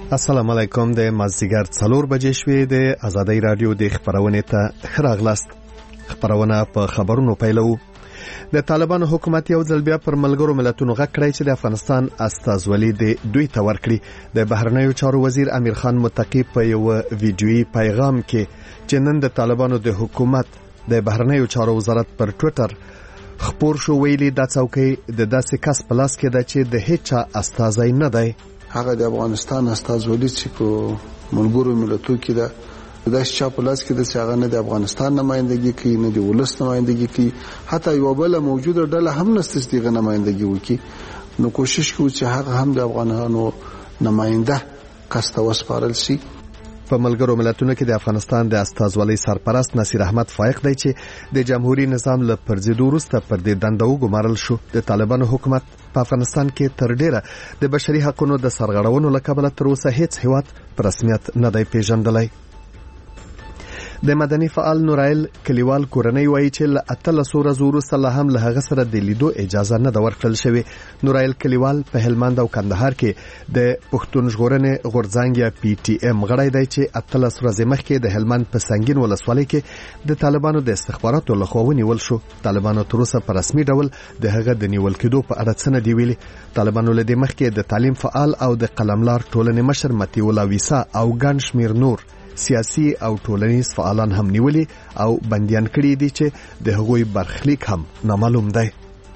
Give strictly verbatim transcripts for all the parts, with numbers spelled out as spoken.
السلام علیکم. د مازدیګر څلور بجې شوې د آزادۍ رادیو د خبرونې ته ښه راغلاست. خبرونه په خبرونو پیلو. د طالبانو حکومت یو ځل بیا پر ملګرو ملتونو غږ کړی چې د افغانستان استازولي د دوی ته ورکړي. د بهرنیو چارو وزیر امیر خان متقی په یو ویډیويي پیغام کې چې نن د طالبانو د حکومت د بهرنیو چارو وزارت پر ټوئیټر خبر شو ویلي دا څوکۍ د داسې کس په لاس کې ده چې د هیڅ استازی نه دی. هغه د افغانستان استازولي چې په ملګرو ملتونو کې ده دا چې په لاس کې د څنګه نه د افغانستان نمائندګي کوي نه د ولس نمائندګي کوي حتی یو بل موجوده ډله هم نشته چې د نمائندګي وکړي. نو کوشش کوو چې هغه هم د افغانانو نماینده کسته وسپارل شي. په ملګرو ملتونو کې د افغانستان د استازولۍ سرپرست نصیر احمد فائق دی چې د جمهوریت نظام له پرځېدو وروسته پر دې دنده وګمارل شو. د طالبانو حکومت په افغانستان کې تر ډیره د بشري حقوقو د سرغړونو له کبله تر اوسه هیڅ هیواد په رسمیت نه دی پیژندلی. د مدني فعال نورایل کلیوال کورنۍ وایي چې له اتلس ورځو وروسته لا هم له هغه سره د لیدو اجازه نه ده ورکړل شوې. نورایل کلیوال په هلمند او کندهار کې د پښتون ژغورنې غورځنګ یا پی ټی ایم غړی دی چې اتلس ورځې مخکې د هلمند په سنگین ولسوالۍ کې د طالبانو د استخباراتو لخوا ونیول شو. طالبانو تر اوسه په رسمي ډول د هغه د نیول کېدو په اړه څه نه دی ویلي. طالبانو له دې مخکې د تعلیم فعال او د قلملار ټولنې مشر متي الله ویسا او ګڼ شمیر نور سیاسي او ټولنیز فعالان هم نیولي او بندیان کړي دي چې د هغوی برخلیک هم نامعلوم دی.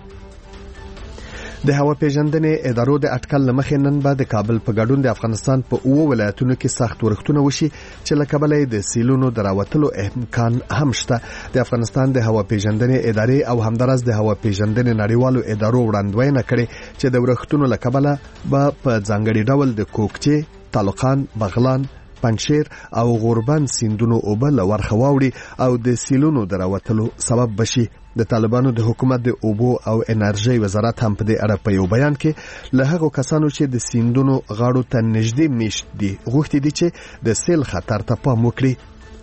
د هوا پیژندنې ادارو د اټکل لمخې نن به د کابل په ګډون د افغانستان په اوه ولایتونو کې سخت ورښتونه وشي چې له کبله د سیلونو د راوتلو امکان هم شته. د افغانستان د هوا پیژندنې ادارې او همدارس د هوا پیژندنې نړیوالو ادارو وړاندوینه کړې چې د ورښتونو له کبله به په ځانګړي ډول د کوکچې، طالقان، بغلان، پنشیر او غوربند سیندونو اوبه له ورخه واوړي او د سیلونو دراوتلو سبب بشي. د طالبانو د حکومت د اوبو او انرژي وزارت هم په دې اړه په یو بیان کې له هغو کسانو چې د سیندونو غاړو ته نږدې میشت دي غوښتي دي چې د سیل خطر ته پام وکړي.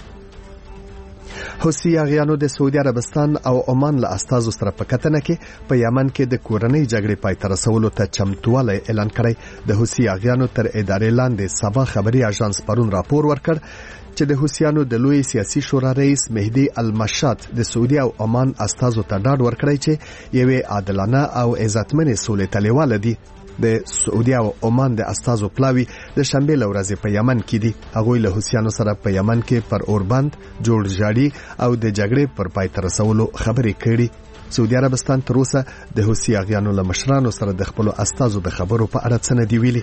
حوثي یاغیانو د سعودي عربستان او عمان له استازو سره په کتنه کې په یمن کې د کورنۍ جګړې پای ته رسولو ته چمتووالی اعلان کړی. د حوثي یاغیانو تر ادارې لاندې سبا خبري اژانس پرون راپور ورکړ چې د حوثیانو د لوی سیاسي شورا رئیس مهدي المشات د سعودي او عمان استازو ته ډاډ ورکړی چې یوې عادلانه او عزتمنې سولې ته لیواله دي. د سعودي او عمان د استازو پلاوی د شنبه لورځې په یمن کې دي. هغه له حوثیانو سره په یمن کې پر اوربند جوړجاړي او د جګړې پر پای ته رسولو خبرې کړي. سعودي عربستان تر اوسه د حوثي یاغیانو له مشرانو سره د خپل استازو د خبرو په اړه څه نه دی ویلي.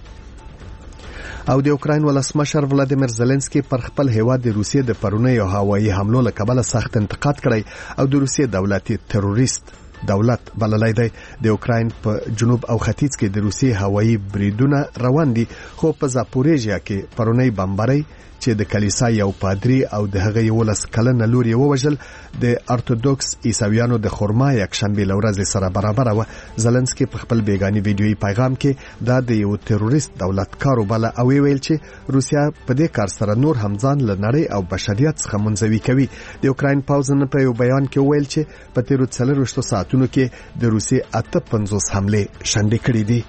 او د اوکراین ولسمشر ولادیمیر زيلنسکي پر خپل هیواد د روسیې د پرونیو هوایي حملو له کبله سخت انتقاد کړی او د روسیې دولتي تروریست دولت بللای دی. د اوکراین په جنوب او ختیځ کې د روسیې هوایي بریدونه روان دي، خو په زاپوریژیا کې پرونی بمباري چې د کلیسا یو پادری او د هغه یو لس کلنه لور یې ووژل د ارتودوکس عیسویانو د خرما یک شنبه لورځ سره برابر و. زيلنسکي په خپل بیگانی ویډیويي پیغام کې دا د یو تروریست دولت کارو بل او ویل چې روسیا په دې کار سره نور همځان لنړی او بشریت څخه منځوي کوي. د اوکراین پاوزن په یو بیان کې ویل چې په تیرو څلورویشتو ساعتونو کې د روسیې اته پنځوس حمله شنډې کړې دي.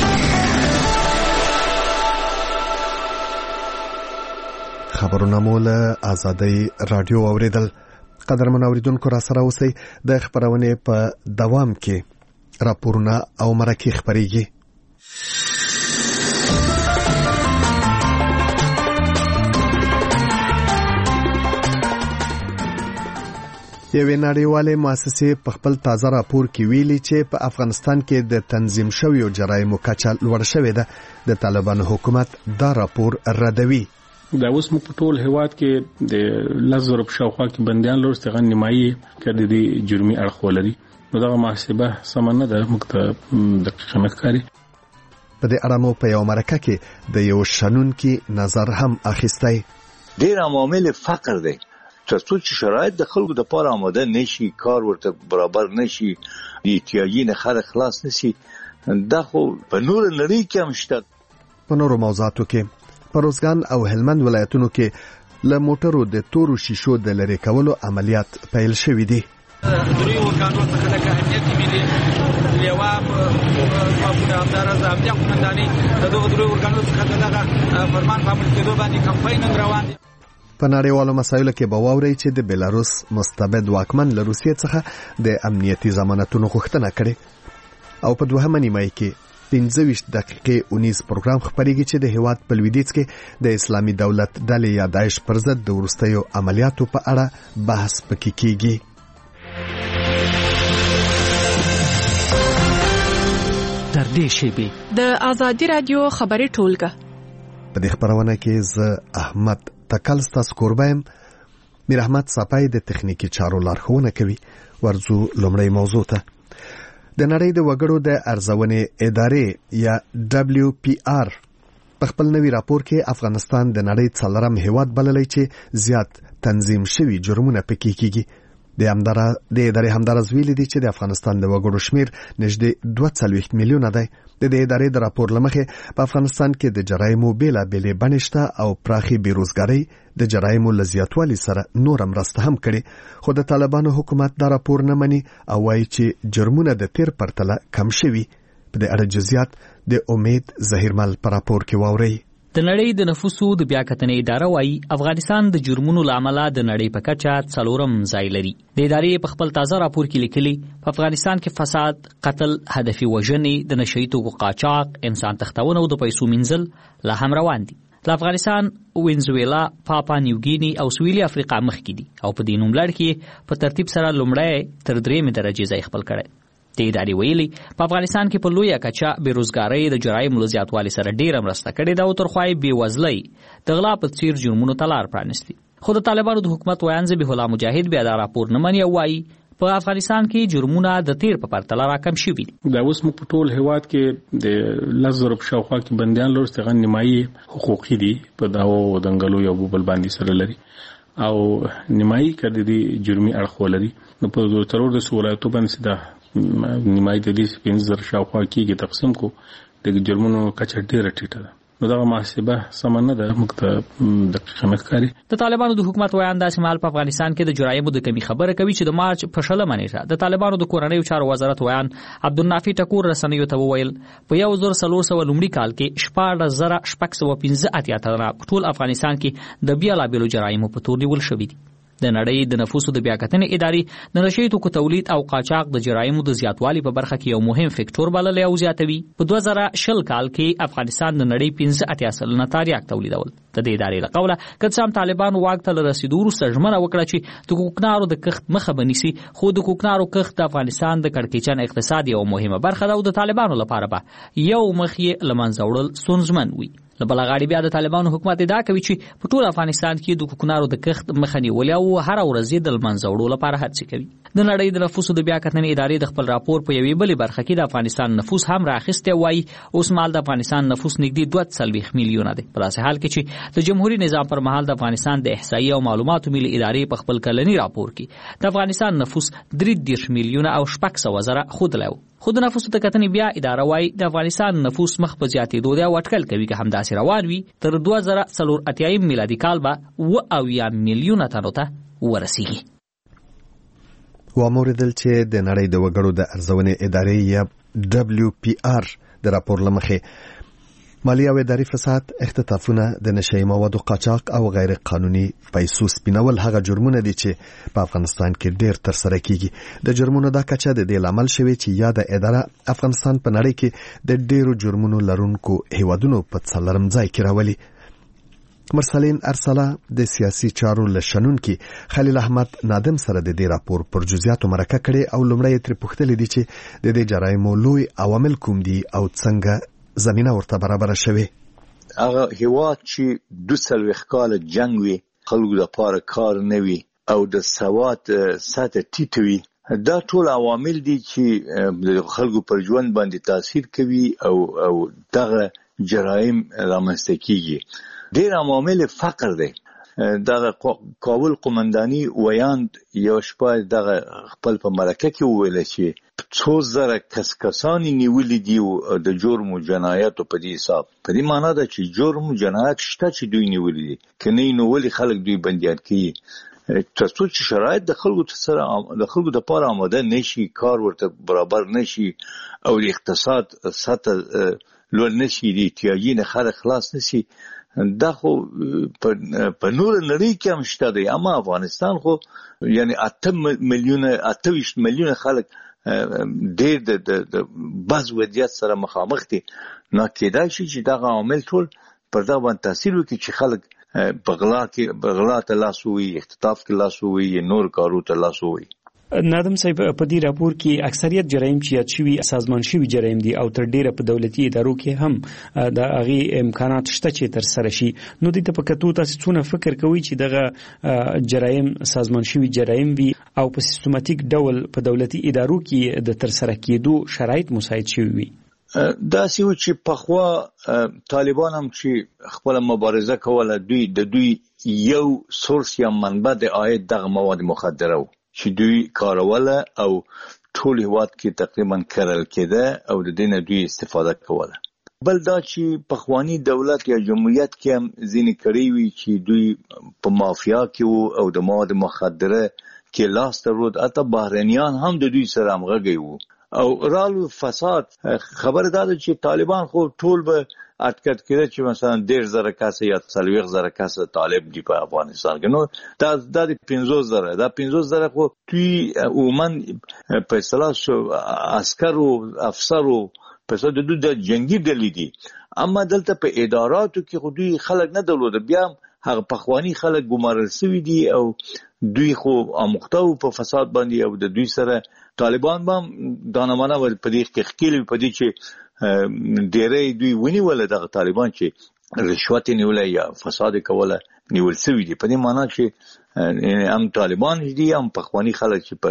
خبرونه مول آزادۍ رادیو اوریدل. قدرمن اوریدونکو را سره اوسئ. د خبرونه په دوام کې راپورونه او مرکه خبريږي. یوې نړیوالې مؤسسې په خپل تازه راپور کې ویلي چې په افغانستان کې د تنظیم شویو جرایمو کچه لوړه شوې ده. د طالبانو حکومت دا راپور ردوي. دا اوس موږ په ټول هیواد کې د لزر په شاوخوا کې بنديان لور څنګه نیمایي کړي دي جرمي اړخ ولري. نو دا محاسبه سمانه ده موږ ته دقیق نه ښکاري. په دې اړه مو په یو مرکه کې د یو شنونکي نظر هم اخیستی. ډیر عوامل فقر دی ترڅو چې شرایط د خلکو د پاره آماده نشي، کار ورته برابر نشي، احتیاجي نه خلک خلاص نشي. دا خو په نور نړۍ کې هم شته. په نورو موضوعاتو کې په روزګان او هلمند ولایتونو کې له موټرو د تورو شیشو د لری کولو عملیات پیل شوې دي. درې ورګانو څخه د امنیت ملي لیوا په همدارس د امنیت قومندانۍ د دغه درې ورګانو څخه دغه فرمان په عمل کېدو باندې کمپاین روان دي. په نړیوالو مسایلو کې به واورئ چې د بیلاروس مستبد واکمن له روسیې څخه د امنیتي ضمانتونو غوښتنه کړې او په دوهمه نیمایي کې پنځه ویشت دقیقې اونیز پروګرام خپرېږي چې د هیواد په لویدیځ کې د اسلامي دولت ډلې یا داعش پر ضد د وروستیو عملیاتو په اړه بحث پکې کیږي. تر دې شیبې د آزادي رادیو خبري ټولګه په دې خبرونه کې ز احمد تکل ستاسو کوربایم. میر احمد صفای د تخنیکی چارو لارښوونه کوي. ورځو لومړی موضوع ته. د نړۍ د وګړو د ارزونې ادارې یا دبليو پی آر په خپل نوي راپور کې افغانستان د نړۍ څلورم هیواد بللی چې زیات تنظیم شوي جرمونه پکې کیږي. د همدارا د ادارې همدارز ویلي دي چې د افغانستان د وګړو شمیر نږدې دوه څلوېښت میلیونه دی. د دې ادارې د راپور لمخې په افغانستان کې د جرایمو بیلابېلې بڼې شته او پراخي بیروزګارۍ د جرایمو له زیاتوالي سره نور مرسته هم کړې، خو د طالبانو حکومت دا راپور نه مني او وایي چې جرمونه د تیر پرتله کم شوي. په دې اړه جزئیات د امید ظهیرمل په راپور کې واورئ. د نړۍ د نفوسو د بیاکتنې اداره وايي افغانستان د جرمونو لامل د نړۍ په کچه څلورم ځای لري. د ادارې په خپل تازه راپور کې لیکلي په افغانستان کې فساد، قتل، هدفي وژنې، د نشئی توکو قاچاق، انسان تښتونه او د پیسو مینځل لا هم روان دي. د افغانستان، وینزویلا، پاپا نیوګینی او سویلي افریقا مخکې دي او په دې نوملړ کې په ترتیب سره لومړی تر درېیمې درجې ځای خپل کړی. د ادارې ویلي په افغانستان کې په لویه کچه بیروزګارۍ د جرایمو له زیاتوالي سره ډیره مرسته کړې ده او تر خوا یې بېوزلۍ د غلا په څیر جرمونو ته لار پرانیستي. خو د طالبانو د حکومت ویان ذبیح الله مجاهد بیا دا راپور نه مني او وایي په افغانستان کې جرمونه د تیر په پرتله راکم شوي دي. دا اوس موږ په ټول هیواد کې د لس زره په شاوخوا کې بندیان لرو چې هغه نیمایي حقوقي دي، په دعوو او دنګلو یا بل باندې سره لري او نیمایي کړي دي جرمي اړخ ولري. نو په ترور د ولایتو باندې دا نیمایي د دې پنځه زره شاوخوا کېږي تقسیم کو د جرمونو کچه ډېره ټیټه ده. نو دا محاسبه سم نه ده، موږ ته دقیقه نه ښکاري. د طالبانو د حکومت ویان داسې مهال په افغانستان کې د جرایمو د کمی خبره کوي چې د مارچ په شلمه نیټه د طالبانو د کورنیو چارو وزارت ویان عبدالنافي ټکور رسنیو ته وویل په یو زر څلور سوه لومړي کال کې شپاړس زره شپږ سوه پنځه اتیا تنه په ټول افغانستان کې د بیلابېلو جرایمو په تور نیول شوي دي. د نړۍ د نفوسو د بیاکتنې ادارې د نشئی توکو تولید او قاچاق د جرایمو د زیاتوالي په برخه کې یو مهم فکټور بللی او زیاتوي. په دوه زره شل کال کې افغانستان د نړۍ پنځه اتیا سلنه تریاک تولیدول. د دې ادارې له قوله که څه هم طالبان واک ته له رسېدو وروسته ژمنه وکړه چې د کوکنارو د کښت مخه به نیسي، خو د کوکنارو کښت د افغانستان د کړکېچن اقتصاد یوه مهمه برخه ده او د طالبانو لپاره به یو مخ یې له منځه وړل ستونزمن وي. له بله غاړې بیا د طالبانو حکومت ادعا کوي چې په ټول افغانستان کې د کوکنارو د کښت مخه نیولې او هره ورځ یې د له منځه وړو لپاره هڅې کوي. د نړۍ د نفوسو د بیاکتنې ادارې د خپل راپور په یوې بلې برخه کې د افغانستان نفوس هم راخیستی وایي اوس مهال د افغانستان نفوس نږدې دوه څلوېښت میلیونه دی، په داسې حال کې چې د جمهوري نظام پر مهال د افغانستان د احصایې او معلوماتو ملي ادارې په خپل کلني راپور کې د افغانستان نفوس درې دېرش میلیونه او شپږ سوه زره ښودلی و. خو د نفوسو د کتنې بیا اداره وایي د افغانستان نفوس مخ په زیاتېدو دی او اټکل کوي که همداسې روان وي تر دوه زره څلور اتیایم میلادي کال به اوه اویا میلیونه تنو ته ورسیږي. واوریدل چې د نړۍ د وګړو د ارزونې ادارې یا دبليو پی آر د راپور لمخې مالی او اداري فساد، اختطافونه، د نشئی موادو قاچاق او غیر قانوني پیسو سپینول هغه جرمونه دي چې په افغانستان کې ډېر ترسره کیږي. د جرمونو دا کچه د دې لامل شوی چې یا د اداره افغانستان په نړۍ کې د ډېرو جرمونو لرونکو هیوادونو په څلورم ځای کې راولي. مرسلین ارسلا د سیاسي چارو لشنونکي خلیل احمد نادم سره د دې راپور پر جزئیاتو مرکه کړي او لومړی تر پوښتنه دي چې د دې جرایمو لوی عوامل کوم دي او څنګه زمينه ورته برابر شوه. هغه هیواد چې دوه څلوېښت کال جنگ وي، خلکو لپاره کار نه وي او د سواد سطح ټیټ وي، دا ټول عوامل دي چې د خلکو پر ژوند باندې تاثیر کوي او او دغه جرایم رامنځته کیږي. ډېر عوامل فقر دی. دغه کابل قومنداني ویاند یو شپه دغه خپل په مرکه کې وویل چې څو زره کس کسانی نیولې دي د جرم او جنایاتو په دې حساب. په دې معنی ده چې جرم او جنایت شته چې دوی نیولې دي، که نه نو ولې خلک دوی بندیان کوي. ترڅو چې شرایط د خلکو سره د خلکو د لپاره آماده نشي، کار ورته برابر نشي او د اقتصاد سطح لوړ نشي، د احتیاجي نه خلک خلاص نشي، دا خو په نور نړۍ کې هم شته دی. اما افغانستان خو یعنی اته میلیونه اته ویشت میلیونه خلک ډېر د د بعض وضعیت سره مخامخ دي. نو کېدای شي چې دغه عامل ټول پر دا باندې تاثیر وکړي چې خلک بغلا کې بغلا ته لاس ووي، اختطاف کې لاس ووي، نور کارو ته لاس ووي. نادم صاحب په دې راپور کې اکثریت جرایم چې یاد شوي سازمان شوي جرایم دي او تر ډیره په دولتي ادارو کې هم د هغې امکانات شته چې تر سره شي. نو دې ته په کتو تاسو څونه فکر کوئ چې دغه جرایم سازمان شوي جرایم وي او په سیستماتیک ډول په دولتي ادارو کې د تر سره کېدو شرایط مساعد شوي وي؟ دا سی و چې پخوا طالبان هم چې خپل مبارزه کوله، دوی د دوی یو سورس یا منبع د عاید دغه مواد مخدره و چې دوی کاروله او ټول هیواد کې تقریبا کرل کېده او د دې نه دوی استفاده کوله. بل دا چې پخوانی دولت یا جمهوریت کې هم ځینې کړي وي چې دوی په مافیا کې وو او د مواد مخدره کې لاس درلود، حتی بهرنیان هم د دوی سره همغږي وو او رالو فساد. خبر دا ده چې طالبان خو ټول به اټکټ کړي چې مثلا ډېر زره کسه یا څلوېښت زره کسه طالب دی په افغانستان کې. نو دا د پنځوس زره دا پنځوس زره خو دوی عموما په اصطلاح عسکرو افسرو په څه د دوی د جنگي ډلې دي، اما دلته په اداراتو کې خو دوی خلک نه درلود، بیا هغه پخوانی خلک ګمارل شوي دي او دوی خو اموخته په فساد باندې او د دوی سره طالبان هم دانمانه په دې کې ښکېل په دې چې ډېری دوی ونیول دغه طالبان چې رشوت نیولای یا فساد کوله نیول شوي دي. په دې معنا چې هم طالبان دي هم پخوانی خلک چې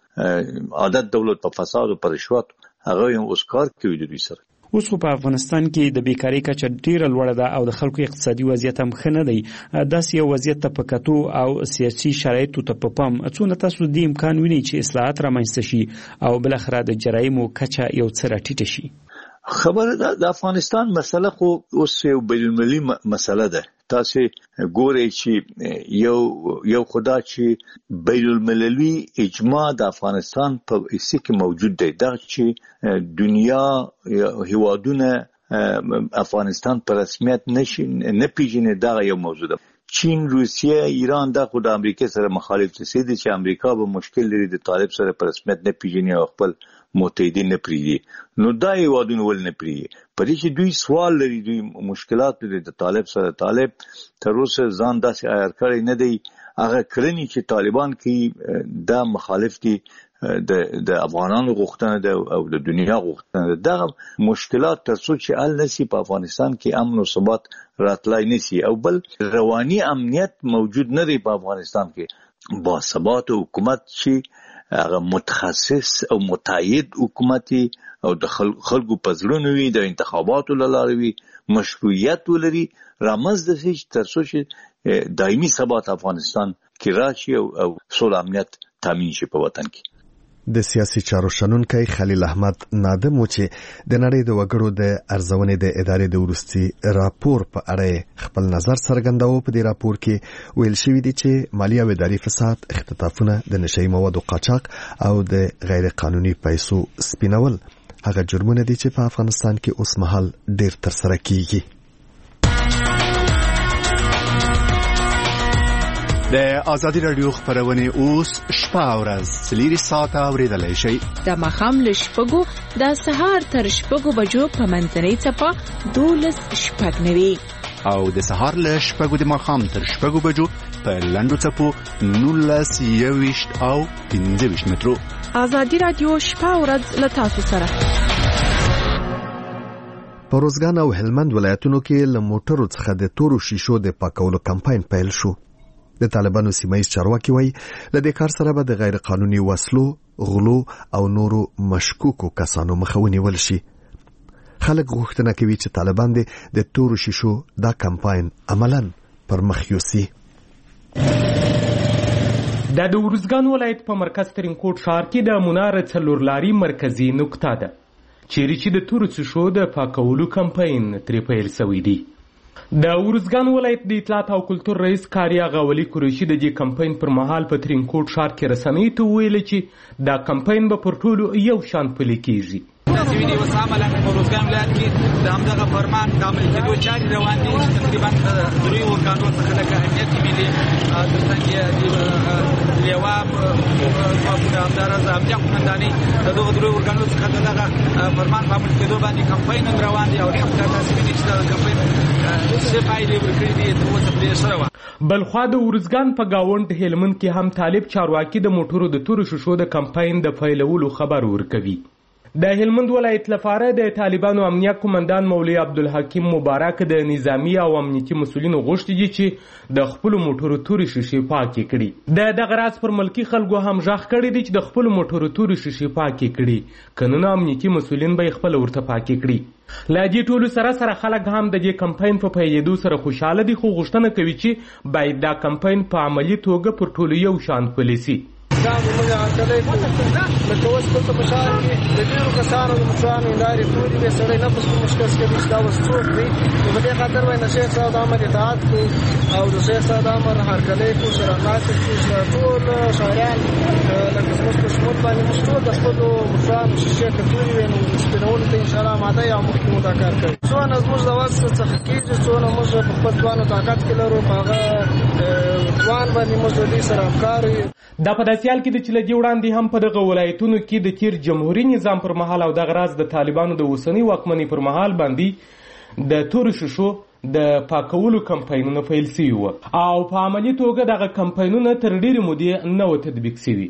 په عادت دولت په فساد او په رشوت هغه هم اوس کار کوي د دوی سره. اوس خو په افغانستان کې د بیکاری کچه ډیره لوړه ده او د خلکو اقتصادي وضعیت هم ښه نه دی. داسې یو وضعیت ته په کتو او سیاسي شرایطو ته په پام څونه تاسو دې امکان وینئ چې اصلاحات رامنځته شي او بالاخره د جرایمو کچه یو څه راټیټه شي؟ خبره ده د افغانستان مسله خو اوس یو بین‌المللي مسله ده. تاسو ګورئ چې یو یو خدا چې بین‌المللي اجماع د افغانستان په اسی کې موجود دی، دا چې دنیا هیوادونه افغانستان په رسمیت نشي نه پیژني، دا یو موضوع ده. چین، روسیه، ایران دا خو د امریکا سره مخالف دي چې امریکا به مشکل لري د طالب سره په رسمیت نه پیژني او خپل متحدین نه پریږدي. نو دا هیوادونه ول نه پریږدي په دې چې دوی سوال لري، دوی مشکلات لري د طالب سره. طالب تر اوسه ځان داسې عیار کړی نه دی، هغه کړنې چې طالبان کوي دا مخالف دي د د افغانانو غوښتنه ده او د دنیا غوښتنه ده. دغه مشکلات تر څو چې حل نشي په افغانستان کې امن او ثبات راتلای نشي. او بل رواني امنیت موجود نه دی په افغانستان کې. با ثبات حکومت چې هغه متخصص او متعهد حکومتي او د خلکو په زړونو وي، د انتخاباتو له لارې وي، مشروعیت ولري، رامنځته شي تر څو چې دایمي ثبات افغانستان کې راشي او سوله امنیت تامین شي په وطن کې. د سیاسي چارو شنونکی خلیل احمد نادم و چې د نړۍ د وګړو د ارزونې د ادارې د وروستي راپور په اړه خپل نظر څرګنداوه. په دې راپور کې ویل شوی دی چې مالي او اداري فساد، اختطافونه، د نشهیي موادو قاچاق او د غیر قانوني پیسو سپینول هغه جرمونه دي چې په افغانستان کې اوس مهال ډیر تر سره کیږي. د آزادي رادیو خبرونه اوس شپه او ورځ څلور ساعته اوریدلای شئ. د مخام له شپږو د سهار تر شپږو بجو په منځنۍ څپه دولس شپږ نوي او د سهار له شپږو د مخام تر شپږو بجو په لنډو څپو نولس یويشت او پنځه ویشت مترو. آزادي رادیو شپه او ورځ له تاسو سره. په روزګان او هلمند ولایتونو کې له موټرو څخه د تورو شیشو د پاکولو کمپاین پیل شو. د طالبانو سیمایي چارواکي وایي له دې کار سره به د غیر قانوني وسلو، غلو او نورو مشکوکو کسانو مخه ونیول شي. خلک غوښتنه کوي چې طالبان د تورو شیشو دا کمپاین عملاً پر مخ یوسي. دا د ورزګان ولایت په مرکز ترینکوټ ښار کې د مناره څلور لاري مرکزي نقطه ده چیرې چې د تورو شیشو د پاکولو کمپاین ترې پیل شوی دی. د ورزګان ولایت د اطلاعات او کلتور رئیس کاریا غاولي قریشي د دې کمپاین پر مهال په ترینکوټ ښار کې رسنۍ ته وویل چې دا کمپاین به پر ټولو یو شان پلي کیږي. تاسو وینئ اوس عملاً په ورزګان ولایت کې د همدغه فرمان د عملي کېدو چارې روان دي چې تقریبا د دریو ورګانو څخه لکه امنیت ملي ترڅنګ د لیوا ځواکونه همداراز امنیه قومندانۍ د دغو دریو ورګانو څخه د دغه فرمان په عملي کېدو باندې کمپاین هم روان دی او الحمدلله تاسو وینئ چې دا کمپاین څه پایلې ورکړي دي تر اوسه پرې سره وه. بلخوا د ورزګان په گاونډ هلمند کې هم طالب چارواکي د موټرو د تورو شیشو د کمپاین د پیلولو خبر ورکوي. د هلمند ولایت لپاره د طالبانو امنیه قومندان مولوي عبدالحکیم مبارک د نظامی او امنیتي مسولینو غوښتي دي چې د خپل موټرو تورې شیشې پاکې کړي. د دغه راز پر ملکی خلکو هم ژغ کړی دی چې د خپل موټرو تورې شیشې پاکې کړي، کنونه امنیتي مسولین به خپل ورته پاکې کړي. لا دې ټولو سره سره خلک هم د دې کمپاین په پیلېدو سره خوشاله دي، خو غوښتنه کوي چې باید دا کمپاین په عملي توګه پر ټولو یو شان پلی سي. دا موږ هرکلی کوو لکه اوس دلته په ښار کې د ډېرو کسانو د موټرانو هندارې تورې وې، سړی نفس په مشکل کوي چې دا اوس څوک دی. نو په دې خاطر باید د شیخ صاحب د امر اطاعت کوو او د شیخ صاحب د امر هرکلی کوو، شراکت کوو. ټول شاعران لکه زموږ په شمول باندې موږ ټول د خپلو موټرانو شیشې که تورې وې نو سپینولو ته انشاءالله آماده یو مخکې مو دا کار کوي. څونه زموږ د وس څخه کېږي، څونه موږ په خپل توان او طاقت کې لرو، په هغه توان باندې موږ د دې سره همکار یو. دا په داسې حال کې د چې له دې وړاندې هم په دغه ولایتونو کې د تیر جمهوري نظام پر مهال او دغه راز د طالبانو د اوسنۍ واکمنۍ پر مهال باندې د تورو شیشو د پاکولو کمپاینونه پیل سوي وو او په عملي توګه دغه کمپاینونه تر ډېرې مودې نه وو تطبیق سوي.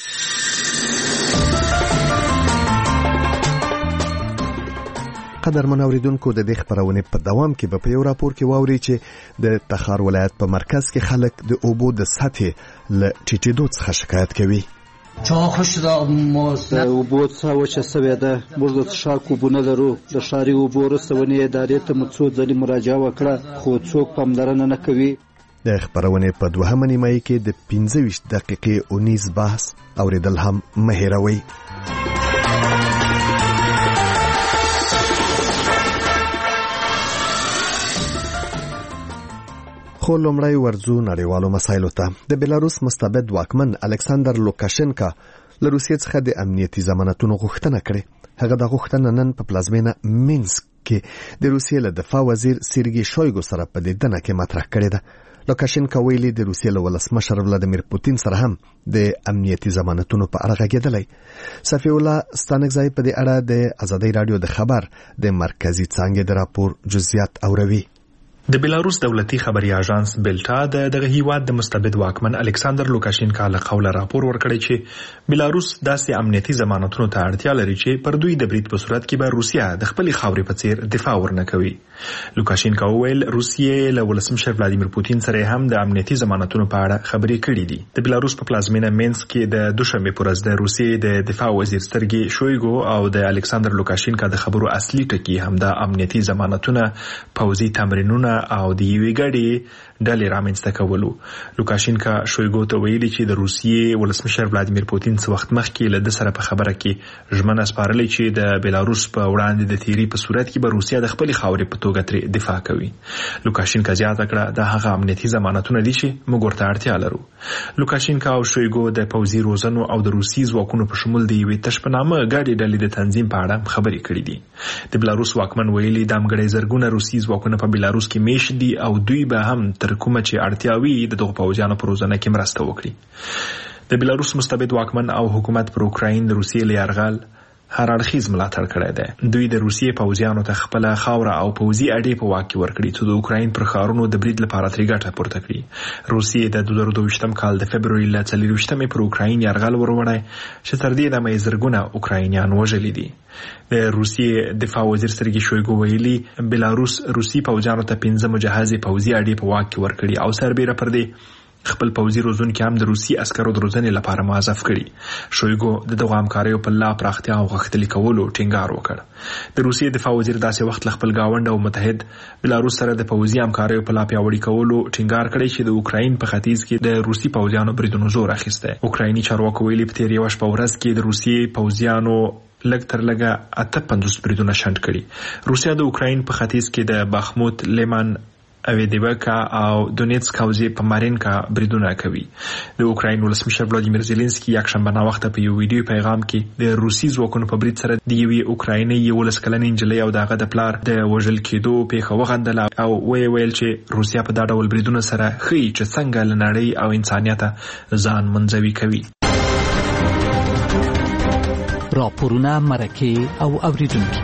قدرمن اوریدونکو، د دې خبرونه په دوام کې به په یو راپور کې واوري چې د تخار ولایت په مرکز کې خلک د اوبو د سطحې له ټیټېدو څخه شکایت کوي. چا خوش دا موز اوبو څخه وچه سوې ده، موږ د څښاک اوبه نه لرو. د ښاري اوبو رسونې ادارې ته مو څو ځلې مراجعه وکړه خو څوک پاملرنه نه کوي. د خبرونې په دوهمه نیمایي کې د پنځه ویشت دقیقې اونیز بحث اوریدل هم مه هېروئ. خو لومړی ورځو نړیوالو مسایلو ته. د بیلاروس مستبد واکمن الکساندر لوکاشنکا له روسیې څخه د امنیتي ضمانتونو غوښتنه کړې. هغه د غوښتنه نن په پلازمینه مینسک کې د روسیې له دفاع وزیر سیرګي شویګو سره په لیدنه کې مطرح کړې ده. لوکاشنکا ویلي د روسیې له ولسمشر ولادیمیر پوتین سره هم د امنیتي ضمانتونو په اړه غږېدلی. صفی الله ستانکزی په دې اړه د ازادۍ رادیو د خبر د مرکزی څانګې د راپور جزئیات اوروي. د بیلاروس دولتي خبري اژانس بلټا د دغه هیواد د مستبد واکمن الکساندر لوکاشنکا له قوله راپور ورکړی چې بیلاروس داسې امنیتي ضمانتونو ته اړتیا لري چې پر دوی د برید په صورت کې به روسیا د خپل خاورې په څیر دفاع ورنه کوي. لوکاشنکا وویل روسیې له ولسمشر ولادیمیر پوتین سره هم د امنیتي ضمانتونو په اړه خبرې کړې دي. د بیلاروس په پلازمینه مینسک کې د دوشنبه پر ورځ د روسیې د دفاع وزیر سرګي شویګو او د الکساندر لوکاشنکا د خبرو اصلي ټکی هم د امنیتي ضمانتونه، پوځي تمرینونه او د یوې ګډې ډلې رامنځته کولو. لوکاشنکا شویګو ته ویلي چې د روسیې ولسمشر ولادیمیر پوتین څه وخت مخکې له د سره په خبره کې ژمنه سپارلې چې د بیلاروس په وړاندې د تیری په صورت کې به روسیا د خپل خاورې په توګه تر دفاع کوي. لوکاشنکا زیاته کړه د هغه امنیتي ضمانتونه دي چې موږ ورته اړتیا لرو. لوکاشنکا او شویګو د پوځي روزنو او د روسي ځواکونو په شمول د یوې تشپنامه ګډې ډلې د تنظیم په اړه خبرې کړې دي. د بیلاروس واکمن ویلي د امګړې زرګونه روسي ځواکونه په بیلاروس کې میشت دي او دوی به هم تر کومه چې اړتیاوي د دغه پوځیانو په روزنه کې مرسته وکړي. د بیلاروس مستبد واکمن او حکومت پر اوکراین د روسیې له یرغل هر اړخیز ملاتړ کړی دی. دوی د روسیې پوځیانو ته خپل خاوره او پوځي اډې په واک کې ورکړي چې د اوکراین پر ښارونو د برید لپاره ترې ګټه پورته کړي. روسیې د دوه زره دوه کال د فبروري له څلرویشتمې پر اوکراین یرغل وروړی چې تر دې دمه یې زرګونه اوکراینیان وژلي دي. د روسیې دفاع وزیر سرګي شویګو ویلي بیلاروس روسي پوځیانو ته پنځه مجهزې پوځي اډې په واک کې ورکړي او سربېره پر دې خپل پوځي روزونکي هم د روسي عسکرو د روزنې لپاره موظف کړي. شویګو د دغه همکاریو په لا پراختیا او غښتلي کولو ټینګار وکړ. د روسیې دفاع وزیر داسې وخت له خپل گاونډ او متحد بیلاروس سره د پوځي همکاریو په لا پیاوړي کولو ټینګار کړی چې د اوکراین په ختیځ کې د روسي پوځیانو بریدونو زور اخیسته. اوکرایني چارواکو ویلي په تیر یوه شپه ورځ کې د روسي پوځیانو لږ تر لږه اته پنځوس بریدونه شنډ کړي. روسیا د اوکراین په ختیځ کې د باخموت، لیمان، اویدیبکا او دونیتسک حوزې په مارینکا بریدونه کوي. د اوکراین ولسمشر ولادیمیر زيلنسکي یکشنبه نا وخت په یو ویډیو پیغام کې د روسي ځواکونو په برید سره د یوې اوکرایني یولس کلنې نجلۍ او دغه د پلار د وژل کېدو پیښه وغندله او وی ویل چې روسیا په دا ډول بریدونه سره ښیي چې څنګه له نړۍ او انسانیت ځان منځوي کوي. راپورونه مرکه او اوریدونکي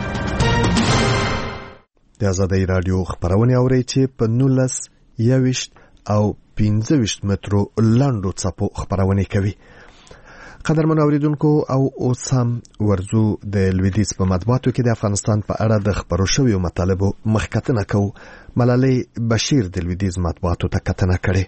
د آزادۍ رادیو خبرونه اوري چې په نولس یوشت او پنځه ویشت مترو لاندو څپو خبرونه کوي. قدرمن اوریدونکو او اوسم ورزو د لویدیز په مطبوعاتو کې د افغانستان په اړه د خبرو شویو مطالبو مخکتنه کو. ملالۍ بشیر د لویدیز مطبوعاتو ته کتنه کړې.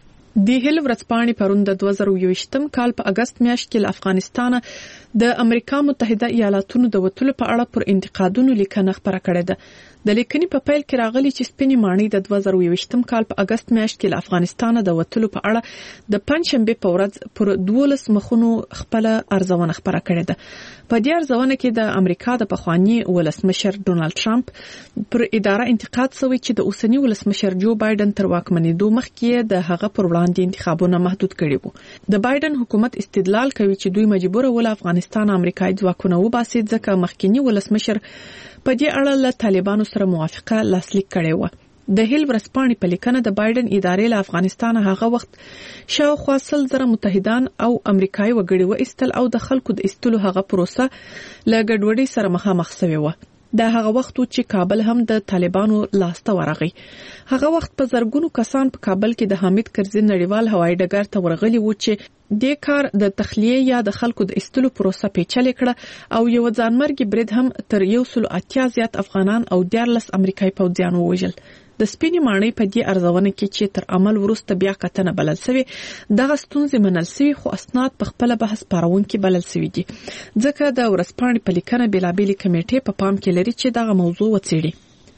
د هیل ورځپاڼې پرون د دوه زره یوویشتم کال په اگست میاشت کې له افغانستان د امریکا متحده ایالاتونو د وټولو په اړه پر انتقادونو لیکنه خبره کړې ده. د لیکنې په پیل کې راغلي چې سپینې ماڼۍ د دوه زره یوویشتم کال په اگست میاشت کې له افغانستان د وټولو په اړه د پنځشنبه په ورځ پر دولس مخونو خپل ارزونه خبره کړې ده. په دې ارزونه کې د امریکا د پخوانی ولسمشر ډونالد ټرمپ پر اداره انتقاد شوی چې د اوسنی ولسمشر جو بایدن تر واکمنېدو مخکې د هغه پر وړاندې انتخابونه محدود کړي وو. د بایدن حکومت استدلال کوي چې دوی مجبور ول افغانستان امریکایي ځواکونه وباسي ځکه مخکینی ولسمشر په دې اړه له طالبانو سره موافقه لاسلیک کړې و. د هیل ورځپاڼې په لیکنه د بایدن ادارې له افغانستان هغه وخت شاوخوا سل زره متحدان او امریکایي وګړي و استل او د خلکو د استلو هغه پروسه له ګډوډۍ سره مخامخ شوی و. د هغه وخت چې کابل هم د طالبانو لاسته ورغی. هغه وخت په زرګونو کسان په کابل کې د حامد کرزي نړیوال هوایي ډګر ته ورغلي وو چې د کار د تخلیه یا د خلکو د استلو پروسه پیچلې کړه او یو ځانمرګي برید هم تر یو سل اتیا زیات افغانان او دیارلس امریکایي پوځیان ووژل. د سپینې ماڼۍ په دې ارزونه کې چې تر عمل وروسته بیا کتنه بلل شوی دغه ستونزې منل شوی خو اسناد په خپل بحث پارونکي بلل شوی دي ځکه د ورځپاڼې په لیکنه بېلابېلې کمیټې په پام کې لري چې دغه موضوع وڅېړي.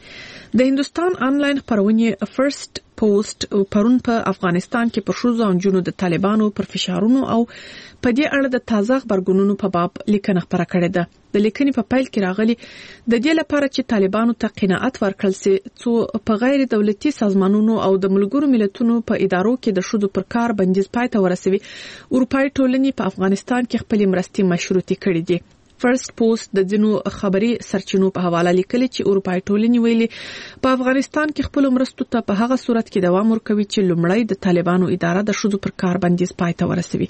د هندستان آنلاین خبرونه فرست پوسټ پرون په افغانستان کې پر شوزو انجونو د طالبانو پر فشارونو او په دې اړه د تازه خبرګونونو په باب لیکنه خبره کړې ده. د لیکنې په پیل کې راغلي د دې لپاره چې طالبانو ته قناعت ورکړل شي چې په غیر دولتي سازمانونو او د ملګرو ملتونو په ادارو کې د شوزو پر کار بندیز پای ته ورسوي. اروپאי ټولنې په افغانستان کې خپل مرستې مشروطي کړې دي. فرست پوسټ د ځینو خبري سرچینو په حواله لیکلي چې اروپאי ټولنې ویلي په افغانستان کې خپل مرستو ته په هغه صورت کې دوام ورکوي چې لومړی د طالبانو اداره د شوزو پر کار بندیز پای ته ورسوي.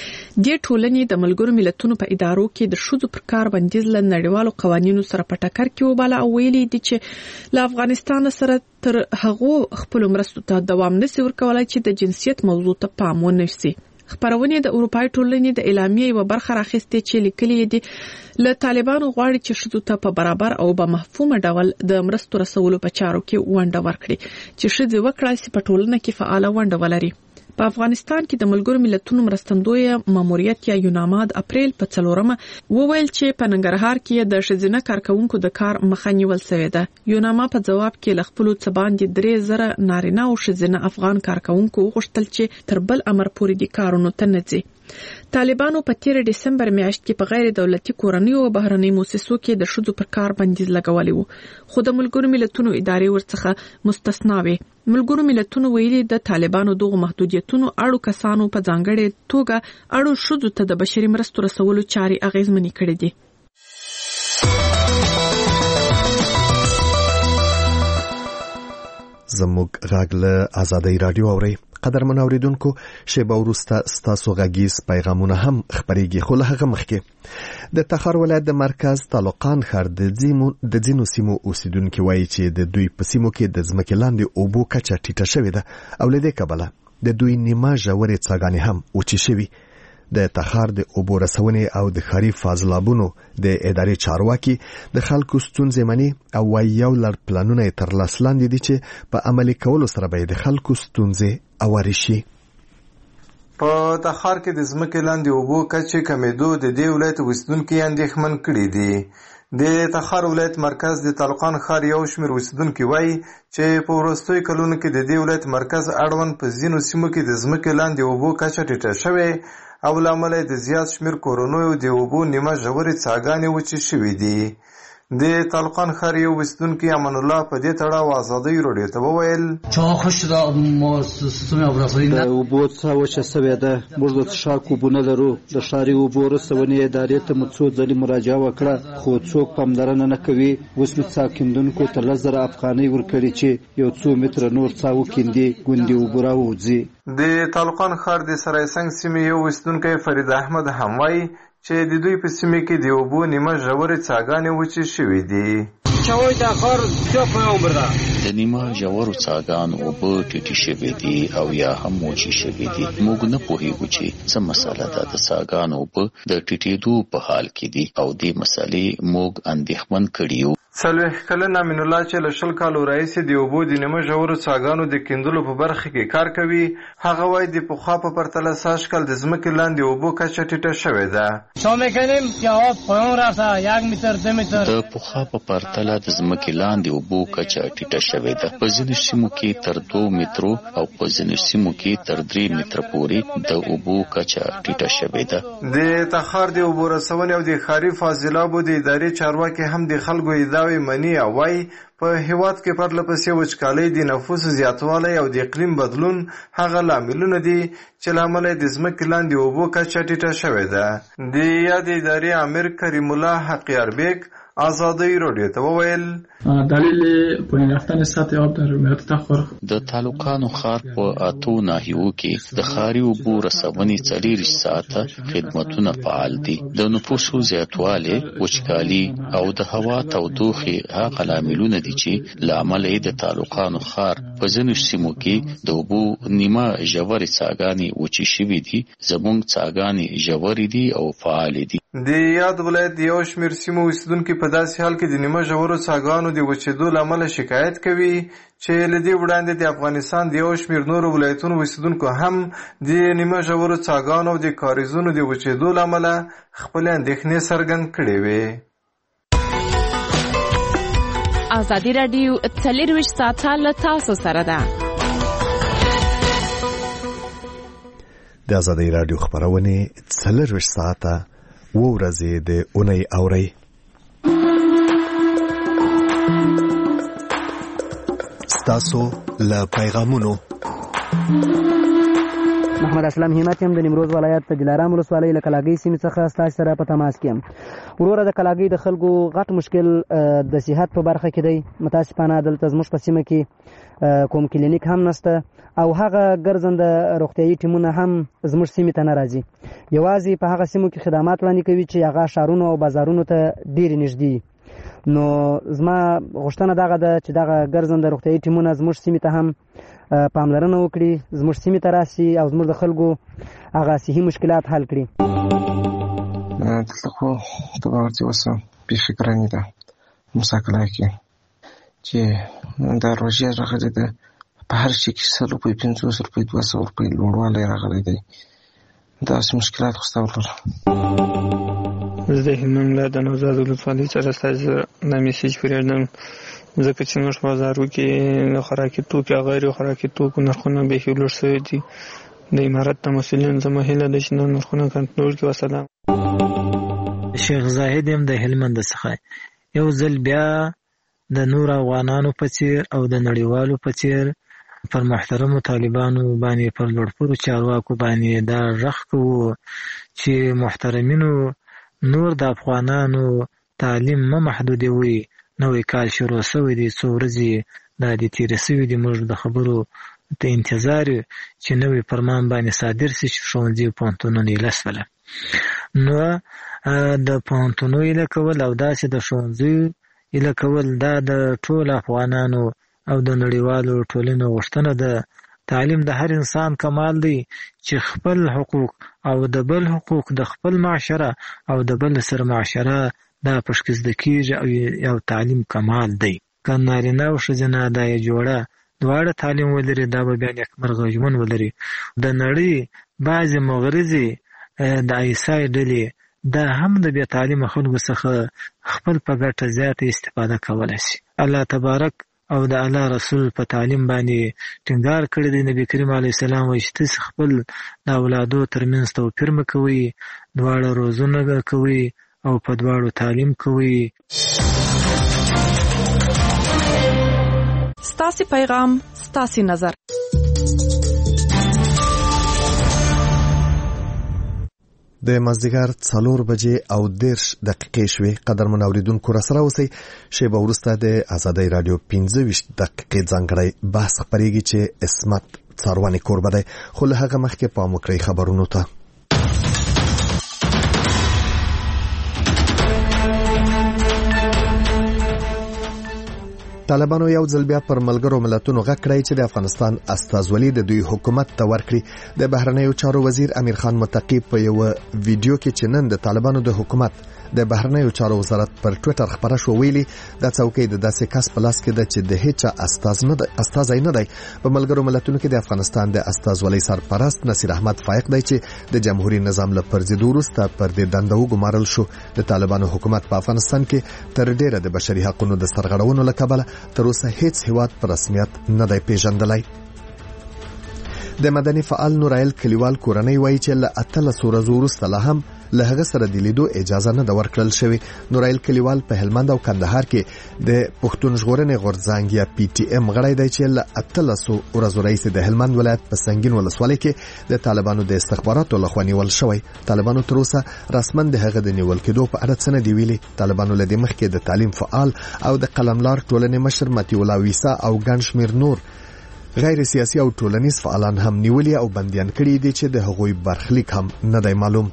د ټولنې د ملګرو ملتونو په ادارو کې د شوزو پر کار بندیز له نړیوالو قوانینو سره په ټکر کې وباله او ویلي دي چې له افغانستان سره تر هغه خپل مرستو ته دوام نشي ورکولای چې د جنسیت موضوع ته پام ونه شي. خبرونه د اروپאי ټولنې د اعلامیې یو برخه راخسته چې لیکلي دي له طالبانو غواړي چې شذو ته په برابر او په مفهومه ډول د مرستو رسولو په چارو کې ونډه ورکړي چې شذو وکړای شي په ټولنه کې فعال ونډه ولري. په افغانستان کې د ملګرو ملتونو مرستندوی ماموریت یا یوناما د اپریل په څلورمه وویل چې په ننګرهار کې د شذینه کارکونکو د کار مخه نیول شوې ده. یوناما په جواب کې ل خپل څه باندې درې زره نارینه او شذینه افغان کارکونکو غوښتل چې تر بل امر پورې د کارونو ته نه ځي. طالبانو په تیر دسمبر میاشت کې په غیر دولتي کورنۍ او بهرنۍ مؤسسو کې د شذو پر کار بندیز لګولې وو خو د ملګرو ملتونو ادارې ورڅخه مستثنا وي. ملګرو ملتونو ویلي د طالبانو دغه محدودیتونو اړو کسانو په ځانګړې توګه اړو شذو ته د بشري مرستو رسولو چاري اغیزمنې کړې دي. زموږ غږ له آزادۍ رادیو اوري. قدرمن اوریدونکو شیبه وروسته ستاسو غږیز پیغامونه هم خبرېږي خو له هغه مخکې د تخار ولایت د مرکز طالقان ښار د ځینو د ځینو سیمو اوسیدونکو وایي چې د دوی په سیمو کې د ځمکې لاندې اوبو کچه ټیټه شوې ده او له دې کبله د دوی نیمه ژورې څاګانې هم وچې شوي. د تخار د اوبو رسونې او د ښاري فاضلابونو د ادارې چارواکي د خلکو ستونزې مني او وايي یو لړ پلانونه یې تر لاس لاندې دي چې په عملي کولو سره به د خلکو ستونزې اوارې شي. په تخار کې د ځمکې لاندې اوبو کچې کمیدو د دې ولایت اوسیدونکي اندېښمن کړي دي. د تخار ولایت مرکز د طالقان ښار یو شمېر اوسیدونکي وایي چې په وروستیو کلونو کې د دې ولایت مرکز اړوند په ځینو سیمو کې د ځمکې لاندې اوبو کچه ټیټه شوې او له امله د زیات شمېر کورنیو د اوبو نیمه ژورې څاګانې وچې شوې دي. د طالقان ښار یو اوسیدونکي امان الله په دې تړاو ازادۍ راډیو ته وویل د اوبو څاه وچه سوې ده، موږ د څښاک اوبه نه لرو. د ښاري اوبو رسونې ادارې ته مو څو ځلې مراجعه وکړه خو څوک پاملرنه نه کوي. اوس مې څاه کیندونکو ته لس زره افغانۍ ورکړي چې یو څو متره نور څاه وکیندي، ګوندې اوبه راوځي. د طالقان ښار د سرای سنگ سیمې یو اوسیدونکی فرید احمد هم وایي چې د دوی په سیمه کې د اوبو نیمه ژورې څاګانې وچې شوې دي. د نیمه ژورو څاګانو اوبه ټیټې شوې دي او یا هم وچې شوې دي. موږ نه پوهیږو چې څه مسله ده. د څاګانو اوبه د ټیټېدو په حال کې دي او دې مسلې موږ اندېښمن کړي یو. څلوېښت کلن امین الله چې له شل کالو راهیسې د اوبو د نیمه ژورو څاګانو د کیندلو په برخه کې کار کوي، هغه وایي د پخوا په پرتله سږ کال د ځمکې لاندې اوبو کچه ټیټه شوې ده. د پخوا په پرتله د ځمکې لاندې اوبو کچه ټیټه شوې ده. په ځینو سیمو کې تر دوه مترو او په ځینو سیمو کې تر درې متره پورې د اوبو کچه ټیټه شوې ده. د تخار د اوبو رسونې او د ښاري فاضلابو د ادارې چارواکي هم د خلکو ادعاوې مني او وایي په هیواد کې پرله پسې وچکالۍ، د نفوس زیاتوالی او د اقلیم بدلون هغه لاملونه دي چې له امله د ځمکې لاندې اوبو کچه ټیټه شوې ده. د یادې ادارې امیر کریم الله حقیاربیک آزادی راډیو ته وویل دلیل پایین رفتن سطح آب در ولایت تخار د طالقانو ښار په اتو ناحیو کې د ښاري اوبو رسونې څلېرویشت ساعته خدمتونه فعال دي. د نفوسو زیاتوالی، وچکالي او د هوا تودوخې هغه لاملونه دي چې له امله یې د طالقانو ښار په ځینو سیمو کې د اوبو نیمه ژورې څاګانې وچې شوي دي. زموږ څاګانې ژورې دي او فعالې دي. د یاد ولایت د یو شمېر سیمو اوسیدونکي په داسې حال کې د نیمه ژورو څاګانو د وچېدو له امله شکایت کوي چې له دې وړاندې د افغانستان د یو شمېر نورو ولایتونو اوسیدونکو هم د نیمه ژورو څاګانو او د کاریزونو د وچېدو له امله خپلې اندېښنې څرګند کړې وې. ازادي راډیو څلېرویشت ساعته له تاسو سره ده. د ازادي راډیو خبرونه څلېرویشت ساعته و ورځې د اونۍ اوري. ستاسو له پیغامونو محمد اسلام همت هم د نیمروز ولایت د دلارام ولسوالۍ له کلاګۍ سیمې څخه ستاسو سره په تماس کې یم. وروره د کلاګۍ د خلکو غټ مشکل د صحت په برخه کې دی. متاسفانه دلته زموږ په سیمه کې کوم کلینیک هم نشته او هغه ګرځنده روغتیايي ټیمونه هم زموږ سیمې ته نه راځي. یوازې په هغه سیمو کې خدمات وړاندې کوي چې هغه ښارونو او بازارونو ته ډېرې نږدې. نو زما غوښتنه دغه ده چې دغه ګرځنده روغتیايي ټیمونه زموږ سیمې ته هم پاملرنه وکړي، زموږ سیمې ته راشي او زموږ د خلکو هغه صحي مشکلات حل کړي. دلته خو ته به ورته اوس بیخي ګرانې ده موسی کلای کې چې دا روژې راغلې ده، په هر شي کې سل روپۍ، پنځوس روپۍ، دوه سوه روپۍ لوړوالی راغلی دی. داسې مشکلات خو ستا ولرم. زه د هلمند ولایت د نوزاد ولسوالۍ څخه ستاسو دا میسیج پرېږدم ځکه چې موږ په بازارو کې د خوراکي توکو او غیر خوراکي توکو نرخونه بیخي لوړ شوي دي. د امارت د مسؤلینو زما هیله ده چې نرخونه کنټرول کړي. وسلام. شیخ زاهد یم د هلمند څخه. یو ځل بیا د نور افغانانو په څیر او د نړیوالو په څیر پر محترمو طالبانو باندې پر لوړپوړو چارواکو باندې دا غږ کوو چې محترمینو نور د افغانانو تعلیم مه محدودوي. نوی کال شروع شوی دی، څو ورځې دا دې تېرې شوي دي. موږ د خبرو ته انتظار یو چې نوی فرمان باندې صادر شي چې ښوونځي او پوهنتونونه ایله شوله. نو د پوهنتونو ایله کول او داسې د ښوونځیو ایله کول دا د ټولو افغانانو او د نړیوالو ټولنو غوښتنه ده. تعلیم د هر انسان کمال دی چې خپل حقوق او د بل حقوق د خپل معاشره او د بل سره معاشره دا پشک زده کېږي او یو تعلیم کمال دی. که نارینه او ښځینه دا یې جوړه دواړه تعلیم ولري دا به بیا نیکمرغه ژوند ولري. د نړۍ بعضې مغرضې د ایسای ډلې دا هم د بې تعلیمه خلکو څخه خپل په ګټه زیاته استفاده کولی شي. الله تبارک او د الله رسول په تعلیم باندې ټینګار کړی دی. نبی کریم علیه السلام وایي چې تاسې خپل د اولادو ترمنځ توپیر مه کوئ، دواړه روزونه کوئ او په دواړو تعلیم کوئ. ستاسو پیغام ستاسو نظر. د مازدیګر څلور بجې او دیرش دقیقې شوې. قدرمن اوریدونکو را سره اوسئ. شیبه وروسته د ازادۍ رادیو پنځه ویشت دقیقې ځانګړی بحث خپرېږي چې عصمت څارونې کوربه دی، خو له هغه مخکې پام وکړئ خبرونو ته. طالبانو یو ځل بیا پر ملګرو ملتونو غږ کړی چې د افغانستان استازولي د دوی حکومت ته ورکړي. د بهرنیو چارو وزیر امیر خان متقی په یو ویډیو کې چې نن د طالبانو د حکومت د بهرنیو چارو وزارت پر ټوئیټر خبره شو ویلي د څوکۍ د داسې کس په لاس کې د چې د هیڅ استاز نه دی استازی نه دی. په ملګرو ملتونو کې د افغانستان د استازولۍ سرپرست نصیر احمد فائق دی چې د جمهوریت نظام له پرځېدو وروسته پر دې دنده وګمارل شو. د طالبانو حکومت په افغانستان کې تر ډیره د بشري حقوقو د سرغړونو له کبله تر اوسه هیڅ هیواد په رسمیت نه دی پیژندلی. د مدني فعال نورایل کلیوال کورنۍ وایي چې له اتلس ورځو وروسته لا هم له هغه سره د لیدو اجازه نه ده ورکړل شوې. نورایل کلیوال په هلمند او کندهار کې د پښتون ژغورنې غورځنګ یا پی ټی ایم غړی دی چې له اتلس ورځو راهیسې د هلمند ولایت په سنگین ولسوالۍ کې د طالبانو د استخباراتو لخوا نیول شوی. طالبانو تر اوسه رسما د هغه د نیول کېدو په اړه څه نه دی ویلي. طالبانو له دې مخکې د تعلیم فعال او د قلملار ټولنې مشر متی الله ویسا او ګڼ شمېر نور غیر سیاسي او ټولنیز فعالان هم نیولي او بندیان کړي دي چې د هغوی برخلیک هم نه دی معلوم.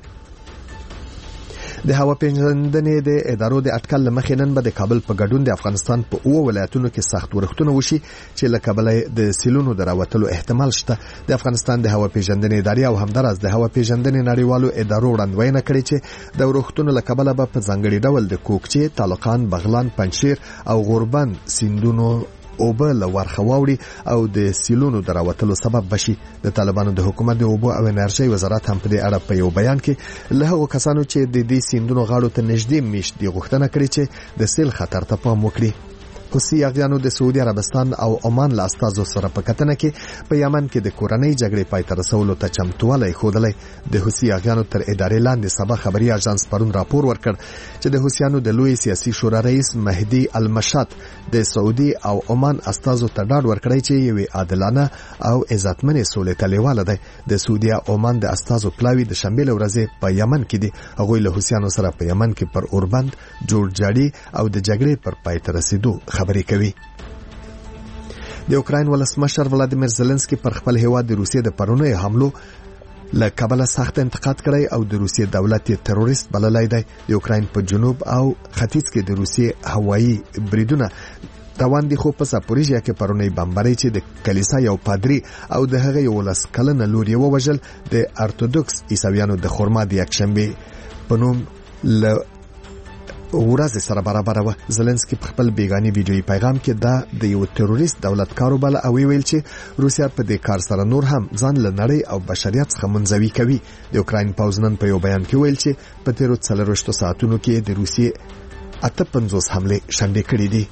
د هوا پیژندنې د ادارو د اټکل لمخې نن به د کابل په ګډون د افغانستان په اوه ولایتونو کې سخت ورښتونه وشي چې له کبله د سیلونو د راوتلو احتمال شته. د افغانستان د هوا پیژندنې ادارې او همداراز د هوا پیژندنې نړیوالو ادارو وړاندوینه کړې چې د ورښتونو له کبله به په ځانګړي ډول د کوکچې، تالقان، بغلان، پنجشیر او غوربند سیندونو اوبه له ورخه واوړي او د سیلونو د راوتلو سبب بشي. د طالبانو د حکومت د اوبو او انرژۍ وزارت هم په دې اړه په یو بیان کې له هغو کسانو چې د دې سیندونو غاړو ته نږدې میشت دي غوښتنه کړې چې د سیل خطر ته پام وکړي. حوثي یاغیانو د سعودي عربستان او عمان له استازو سره په کتنه کې په یمن کې د کورنۍ جګړې پای ته رسولو ته چمتووالی ښودلی. د حوثي یاغیانو تر ادارې لاندې سبا خبري اژانس پرون راپور ورکړ چې د حوثیانو د لوی سیاسي شورا رئیس مهدي المشات د سعودي او عمان استازو ته ډاډ ورکړی چې یوې عادلانه او عزتمنې سولې ته لیواله دی. د سعودي او عمان د استازو پلاوي د شنبې له ورځې په یمن کې دي. هغوی له حوثیانو سره په یمن کې پر اوربند، جوړجاړي او د جګړې پر پای ته رسیدو خبرې کوي. د اوکراین ولسمشر ولادیمیر زيلنسکي پر خپل هیواد د روسیې د پرونی حملو له کبله سخت انتقاد کړی او د روسیې دولت یې تروریست بللی دی. د اوکراین په جنوب او ختیځ کې د روسیې هوایي بریدونه روان دي، خو په زاپوریژیا کې پرونی بمبارۍ چې د کلیسا یو پادری او د هغه یو لس کلنه لور یې ووژل د ارتودوکس عیسویانو د خرما د یکشنبې په نوم له ورځ سره برابر و. زيلنسکي په خپل بیگانی ویډیویي پیغام کې دا د یو تروریست دولت کاروبال او ویل چې روسیا په دې کار سره نور هم ځان له نړۍ او بشریت څخه منزوي کوي. د اوکراین پوځ نن په یو بیان کې ویل چې په تیرو څلورویشتو ساعتونو کې د روسیې اته پنځوس حملې شنډې کړې دي.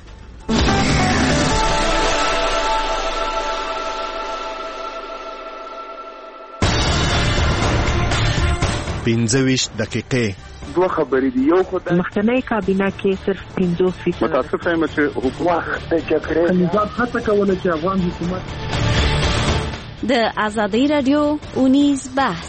پنځه ویشت دقیقې دوه خبرې دي. یو خدای مخکنی کابینه کې صرف پنځوس فیصد متاسف یم چې حکومت د جګړې نظام هڅه کوله چې افغان حکومت د ازادۍ رادیو اونیز بحث.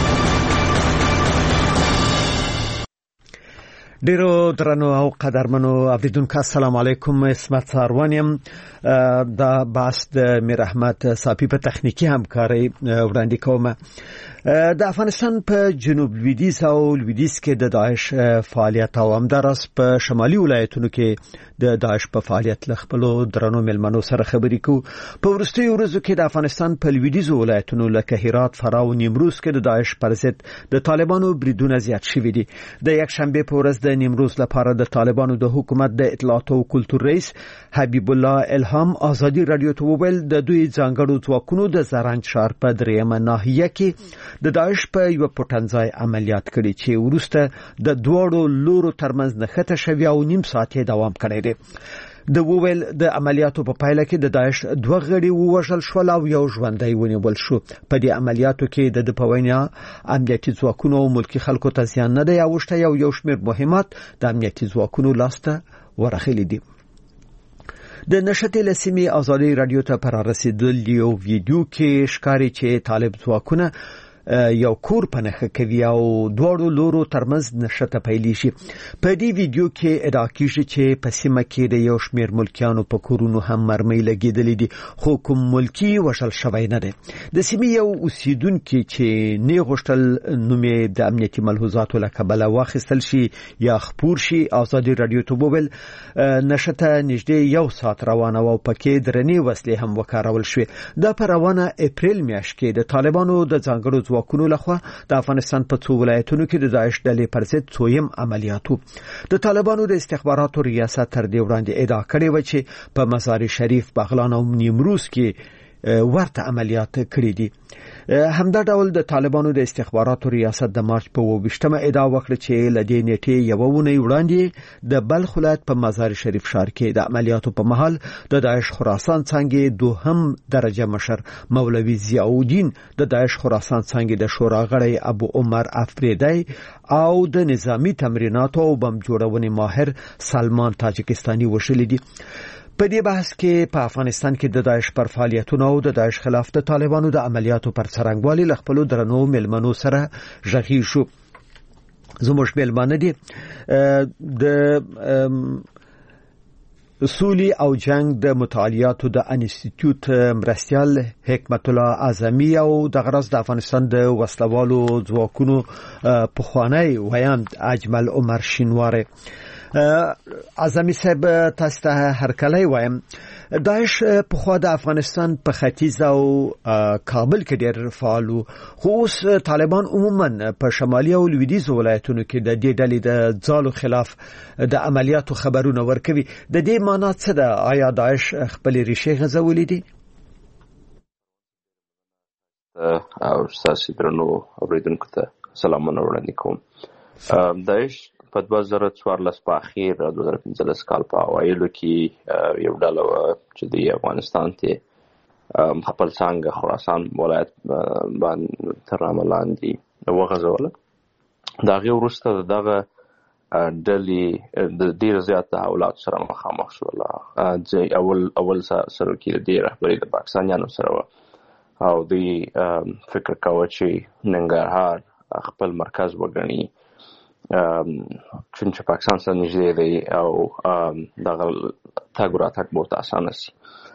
ډیرو درنو او قدرمنو اوریدونکو السلام علیکم. عصمت څارونیم دا بحث د میر احمد صافی په تخنیکی همکاري وړاندې کوم. د افغانستان په جنوب لویدیځ او لویدیځ کې د داعش فعالیت او همدارس په شمالي ولایتونو کې د داعش په فعالیت لخپلو درنو ملمنو سره خبرې کوو. په ورستیو ورځو کې د افغانستان په لویدیځ ولایتونو لکه هرات، فراه او نیمروز کې د داعش پر ضد د طالبانو بریدونه زیات شوي دي. د یک شنبه په ورځ د نیمروز لپاره د طالبانو د حکومت د اطلاعات او کلتور رئیس حبیب الله الهام ازادي رادیو ته وویل د دوی ځانګړو ځواکونو د زرنج ښار په دریمه ناحیه کې د داعش په یو پټنځای عملیات کړي چې وروسته د دوړو لورو ترمنځ نښته شوی او نیم ساعت دوام کړی دی. د وویل د عملیاتو په پایله کې د داعش دوه غړي ووژل شول او یو ژوندی ونیول شو. په دې عملیاتو کې د دپوینیا امنیتي ځواکونو او ملکی خلکو ته زیان نه دی اوښتی او یو شمېر مهمات د امنیتي ځواکونو لاسته ورغلي دي. د نشټې لسیمې ازادي رادیو ته پر رسیدل یو ویډیو کې ښکاري چې طالب ځواکونه یو کور پنهخه کوي او دواړو لورو ترمنځ نشته پیلې شي. په دې ویډیو کې ادعا کیږي چې په سیمه کې د یو شمېر ملکیانو په کورونو هم مرمۍ لګېدلې دي، خو کوم ملکی وشل شوی نه دی. د سیمې یو اوسیدونکي چې نه غوښتل نوم یې د امنیتي ملحوظاتو له کبله واخیستل شي یا خپور شي ازادي رادیو ته وویل نشته نږدې یو ساعت روانه او پکې درنې وسلې هم وکارول شوې. دا په روانه اپریل میاشت کې د طالبانو د ځانګړو ځواکونو لخوا د افغانستان په څو ولایتونو کې د داعش ډلې پر ضد څویم عملیاتو. د طالبانو د استخباراتو ریاست تر دې وړاندې ادعا کړې و چې په مزار شریف، بغلان او نیمروز کې ورته عملیات کړې دي. همدا ډول د طالبانو د استخباراتو ریاست د مارچ په اوویشتمه ادعا وکړه چې له دې نیټې یوه اونۍ وړاندې د بلخ ولایت په مزار شریف ښار کې د عملیاتو په مهال د داعش خراسان څانګې دوهم درجه مشر مولوي ضیاءالدین، د داعش خراسان څانګې د شورا غړی ابو عمر افریدی او د نظامی تمریناتو او بم جوړونې ماهر سلمان تاجکستاني وشلي دي. په دې بحث کې په افغانستان کې د داعش پر فعالیتونو او د داعش خلاف د طالبانو د عملیاتو پر څرنګوالي له خپلو درنو مېلمنو سره غږیږ شو. زموږ مېلمانه دي د سولې او جنگ د مطالعاتو د انسټیټیوټ مرستیال حکمت الله اعظمي او د غرض د افغانستان د وسلوالو ځواکونو پخوانی ویاند اجمل عمر شینواره. اعظمي صاحب تاسو ته هرکلی وایم. داعش په خوا د افغانستان په ختیځ او کابل کې ډېر فعال وو، خو اوس طالبان عموما په شمالي او لویدیځ ولایتونو کې د دې ډلې د ځالو خلاف د عملیاتو خبرونه ورکوي. د دې معنا څه ده؟ آیا داعش خپل ریښې غځولې دي؟ او تاسو درنو اوریدونکو ته سلامونه وړاندې کوم. داعش په دوه زره څوارلس په اخیر دوه زره پنځلس کال په اوایلو کې یو ډله وه چې د افغانستان ته خپل څانګه خراسان ولایت باندې تر نامه لاندې وغځوله. د هغې وروسته د دغه ډلې د ډېر زیات تحولاتو سره مخامخ شوله. اول اول سره کې د دې رهبري د پاکستانیانو سره وه او دوی فکر کوه چې ننګرهار خپل مرکز وګڼي چون چې پاکستان سره نږدې دی او دغه تګ و راتګ به ورته اسانه سي.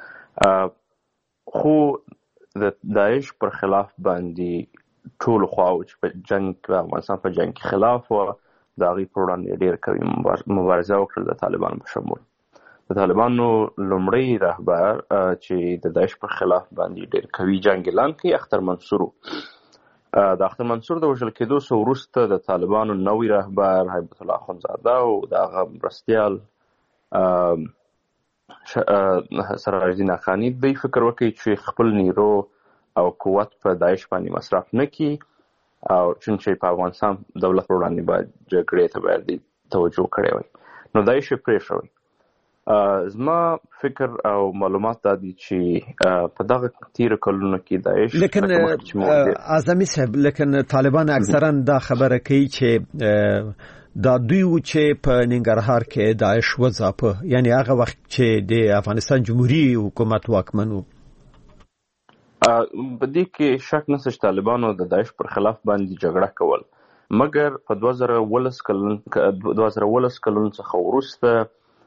خو د داعش پر خلاف باندې ټولو خواو چې په جنګ په افغانستان په جنګ کې خلاف وه د هغې پر وړاندې ډېر قوي مبارزه وکړل د طالبانو په شمول. د طالبانو لومړی رهبر چې د داعش پر خلاف باندې ډېر قوي جنګ اعلان کړي اختر منصور و. د اختر منصور د وژل کېدو څخه وروسته د طالبانو نوی رهبر هیبت الله اخندزاده او د هغه مرستیال سراج الدین اخانی دوی فکر وکړي چې خپل نیرو او قوت په داعش باندې مصرف نه کړي او چونچې په افغانستان دولت پر وړاندې باید جګړې ته باید توجه کړې وای نو داعش یې پرېښوی. زما فکر او معلومات دا دي چې په دغه تیر کلونو کې داعش لیکن اعظمي صاحب لیکن طالبان اکثرا دا خبره کوي چې دا دوی و چې په ننګرهار کې داعش وځاپه، یعنی هغه وخت چې د افغانستان جمهوریت حکومت واکمن و. په دې کې شک نشته چې طالبانو د داعش پر خلاف باندې جګړه کول، مګر په دوه زره اوولس کلن دوه زره اوولس کلن څخه وروسته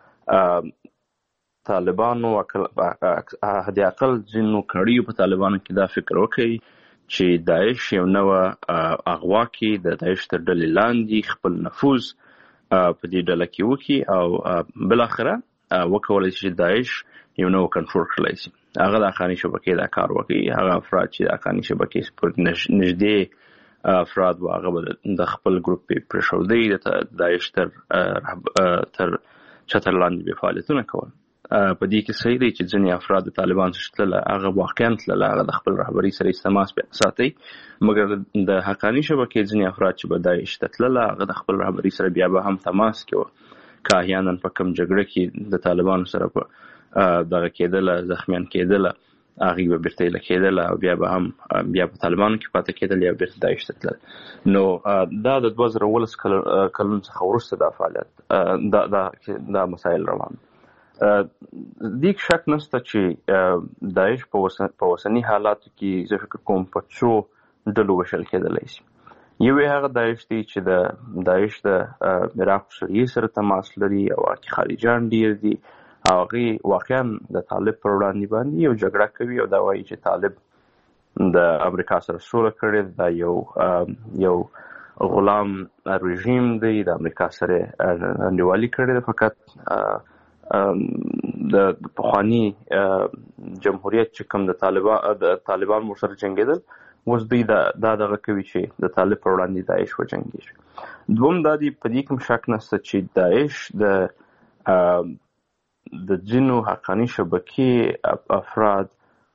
طالبانو حد اقل ځینو کړیو په طالبانو کې دا فکر وکړي چې داعش یو نوه اغوا کې د داعش تر ډلې لاندې خپل نفوذ په دې ډله کې وکړي او بالاخره وکولی چې داعش یو نوه کنټرول کړلی شي. هغه د اخاني شبکې دا کار وکړي. هغه افراد چې د اخاني شبکې پر نږدې افراد و هغه به د خپل ګروپ پرېښودی د داعش تر تر چتر لاندې به فعالیتونه کول. په دې کې صحیح دی چې ځینې افراد د طالبان څخه تلله، هغه واقعا تلله، هغه د خپل رهبري سره تماس ساتي، مګر د حقاني شبکې ځینې افراد چې به داعش ته تلله هغه د خپل رهبري سره بیا به هم تماس کوه که احیانا په کوم جګړه کې د طالبانو سره په دغه کېدله زخمیان کېدله هغوی به بیرته ایله کېدله او بیا به هم بیا په طالبانو کې پاته کېدل یا بیرته داعش ته تلل. نو دا د دوه زره اوولس کلونو څخه وروسته دا فعالیت دا دا دا مسایل روان. دیک شک نشته چې داعش په اوسني حالاتو کې زه فکر کوم په څو ډلو ویشل کېدلی شي. یو هغه داعش دی چې د داعش د عراق سوریې سره تماس لري او هغه خارجان ډیر دي او هغه واقعا د طالب پر وړاندې باندې یو جګړه کوي او دا وایي چې طالب د امریکا سره سوله کړې، دا یو یو غلام رژیم دی، د امریکا سره انډیوالي کړې ده. فقط د پخوانی جمهوریت چې کوم د طالبان د طالبان مو سره جنګېدل، اوس دوی دا دغه کوي چې د طالب پر وړاندې داعش وجنګېږي. دوم دا دی په دې کوم شک نشته چې داعش د د ځینو حقاني شبکې افراد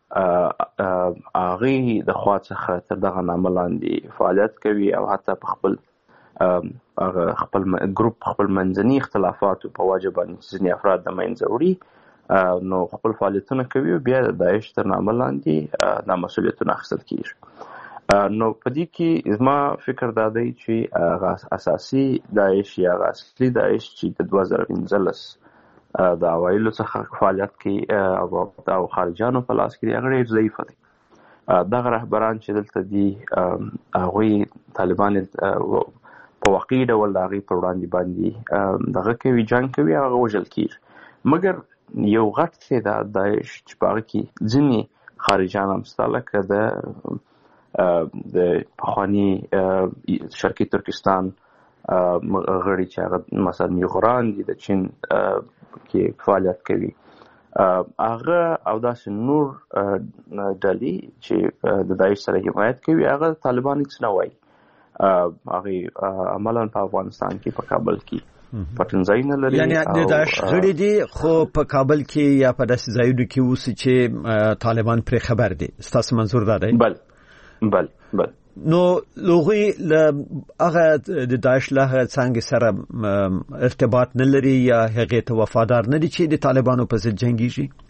هغې د خوا څخه تر دغه نامه لاندې فعالیت کوي او حتی په خپل هغه خپل ګروپ خپل منځني اختلافاتو په وجه باندې ځینې افراد د منځه وړي، نو خپل فعالیتونه کوي او بیا د داعش تر نامه لاندې دا مسؤلیتونه اخیستل کېږي. نو په دې کې زما فکر دا دی چې هغه اساسي داعش یا هغه اصلي داعش چې د دوه زره پنځلس د اوایلو څخه فعالیت کوي او خارجانو په لاس کې دي، هغه ډېر ضعیفه دی. دغه رهبران چې دلته دي هغوی طالبان په واقعي ډول د هغې پر وړاندې باندې دغه کوي، جنګ کوي، هغه وژل کېږي. مګر یو غټ تعداد داعش چې په هغه کې ځینې خارجان هم شته، لکه د د پخواني شرقي ترکستان غړي چې هغه مثلا یغران دي، د چین کې فعالیت کوي، هغه او داسې نور ډلې چې د داعش سره حمایت کوي، هغه طالبان هېڅ نه وایي. هغه عملاً په افغانستان کې په کابل کې پټنځای نه لري، یعنی د داعش غړي دي خو په کابل کې یا په داسې ځایونو کې اوسي چې طالبان پرې خبر دي. ستاسو منظور دا دی؟ بل بل بل نو لوغوی له هغه د داعش له څنګه سره ارتباط نه لري یا هغه ته وفادار نه دي چې د طالبانو په ضد جنګيږي؟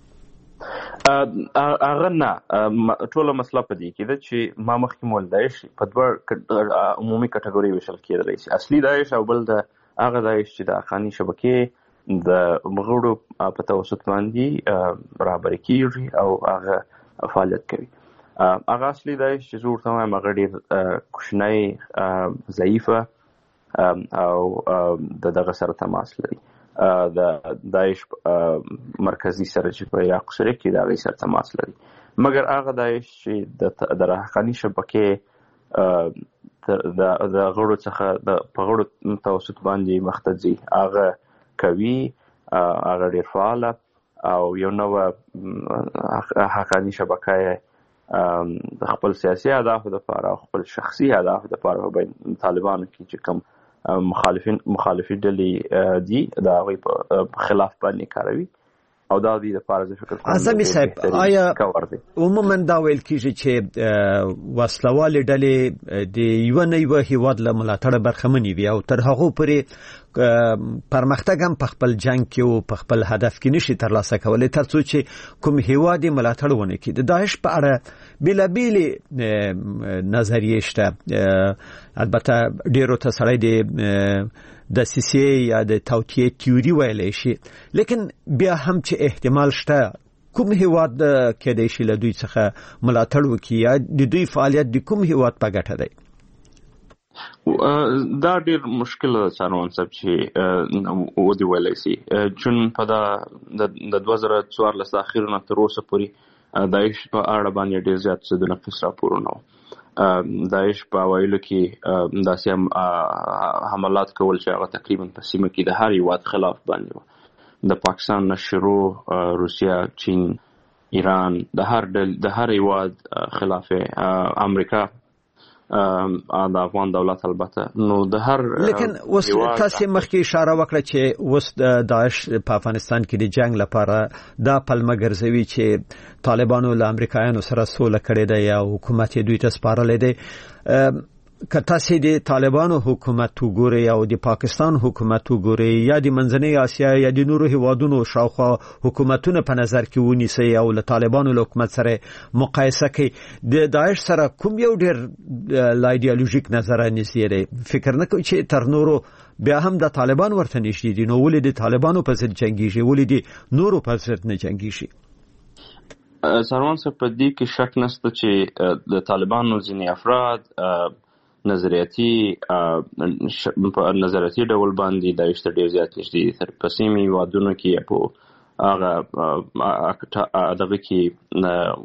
هغه نه، ټوله مسله په دې کې ده چې ما مخکې مول داعش په دوه عمومي کټګوري ویشل کېدلی شي، اصلي داعش او بل د هغه داعش چې د حقاني شبکې د مغړو په توسط باندې رهبري کېږي او هغه فعالیت کوي. هغه اصلي داعش چې زه ورته وایم هغه ډېر کوچنی، ضعیفه او د دغه سره تماس لري. د داعش مرکزی سره چې په عراق سره کې د هغې سره تماس لري. مګر هغه داعش چې د حقاني شبکې د غړو څخه په غړو توسط باندې مخ ته ځي، هغه کوي، هغه ډېر فعاله او یو نوع حقاني شبکه د خپل سیاسي اهدافو دپاره او خپل شخصي اهدافو دپاره په طالبانو کې چې کوم مخالفین مخالفي ډلې دي د هغوی په خلاف باندې کاروي او دا د لپاره زه فکر کوم اعظمي صاحب آیا عموما دا ویل کیږي چې وسلوال ډلې د یو نه یو هیواد له ملاتړ برخمنې وي او تر هغه پورې پرمختګ هم په خپل جنگ کې او په خپل هدف کې نشي ترلاسه کولای تر څو چې کوم هیواد ملاتړ ونه کړي. د داعش په اړه بیلابیل نظریې شته، البته ډیرو ته سړی د د سیسی یا د توطیه تیوري ویلای شي، لیکن بیا هم چې احتمال شته کوم هیواد کې د شي له دوی څخه ملاتړ وکړي یا د دوی فعالیت د کوم هیواد په ګټه دی. دا ډیر مشکل ده څارون صاحب چې و دی ویلای شي، چون په دا د دوه زره څوارلس اخیرونه تر اوسه پورې داعش په اړه باندې ډیر زیات څه د نقص راپورونه داعش په اوایلو کې داسې حملات کول چې هغه تقریبا په سیمه کې د هر هیواد خلاف باندې د پاکستان نه شروع روسیا، چین، ایران، د هر د هر هیواد خلاف امریکا د افغان دولت البته نو د هر لیکن اوس تاسو مخکې اشاره وکړه چې اوس د داعش په افغانستان کې د جنگ لپاره دا پلمه ګرځوي چې طالبانو له امریکایانو سره سوله کړې ده یا حکومت دوی ته سپارلې ده. که تاسو د طالبانو حکومت وګورئ او د پاکستان حکومت وګورئ یا د منځنۍ اسیا یا د نورو هیوادونو شاوخوا حکومتونه په نظر کې ونیسئ او له طالبانو له حکومت سره مقایسه کړئ د داعش سره کوم یو ډیر لا ایدئولوژیک نظر نږدې دی فکر نه کوئ چې تر نورو بیا هم د طالبان ورته نږدې دي نو ولې د طالبانو په ضد جنگیږي ولې د نورو په ضد نه جنگیږي سروان صاحب په دې کې شک نشته چې د طالبانو ځینې افراد نظریاتي په نظریاتي ډول باندې د داعش ته ډېر زیات نږدې تر پسیمي وادونو کې په هغه دغه کې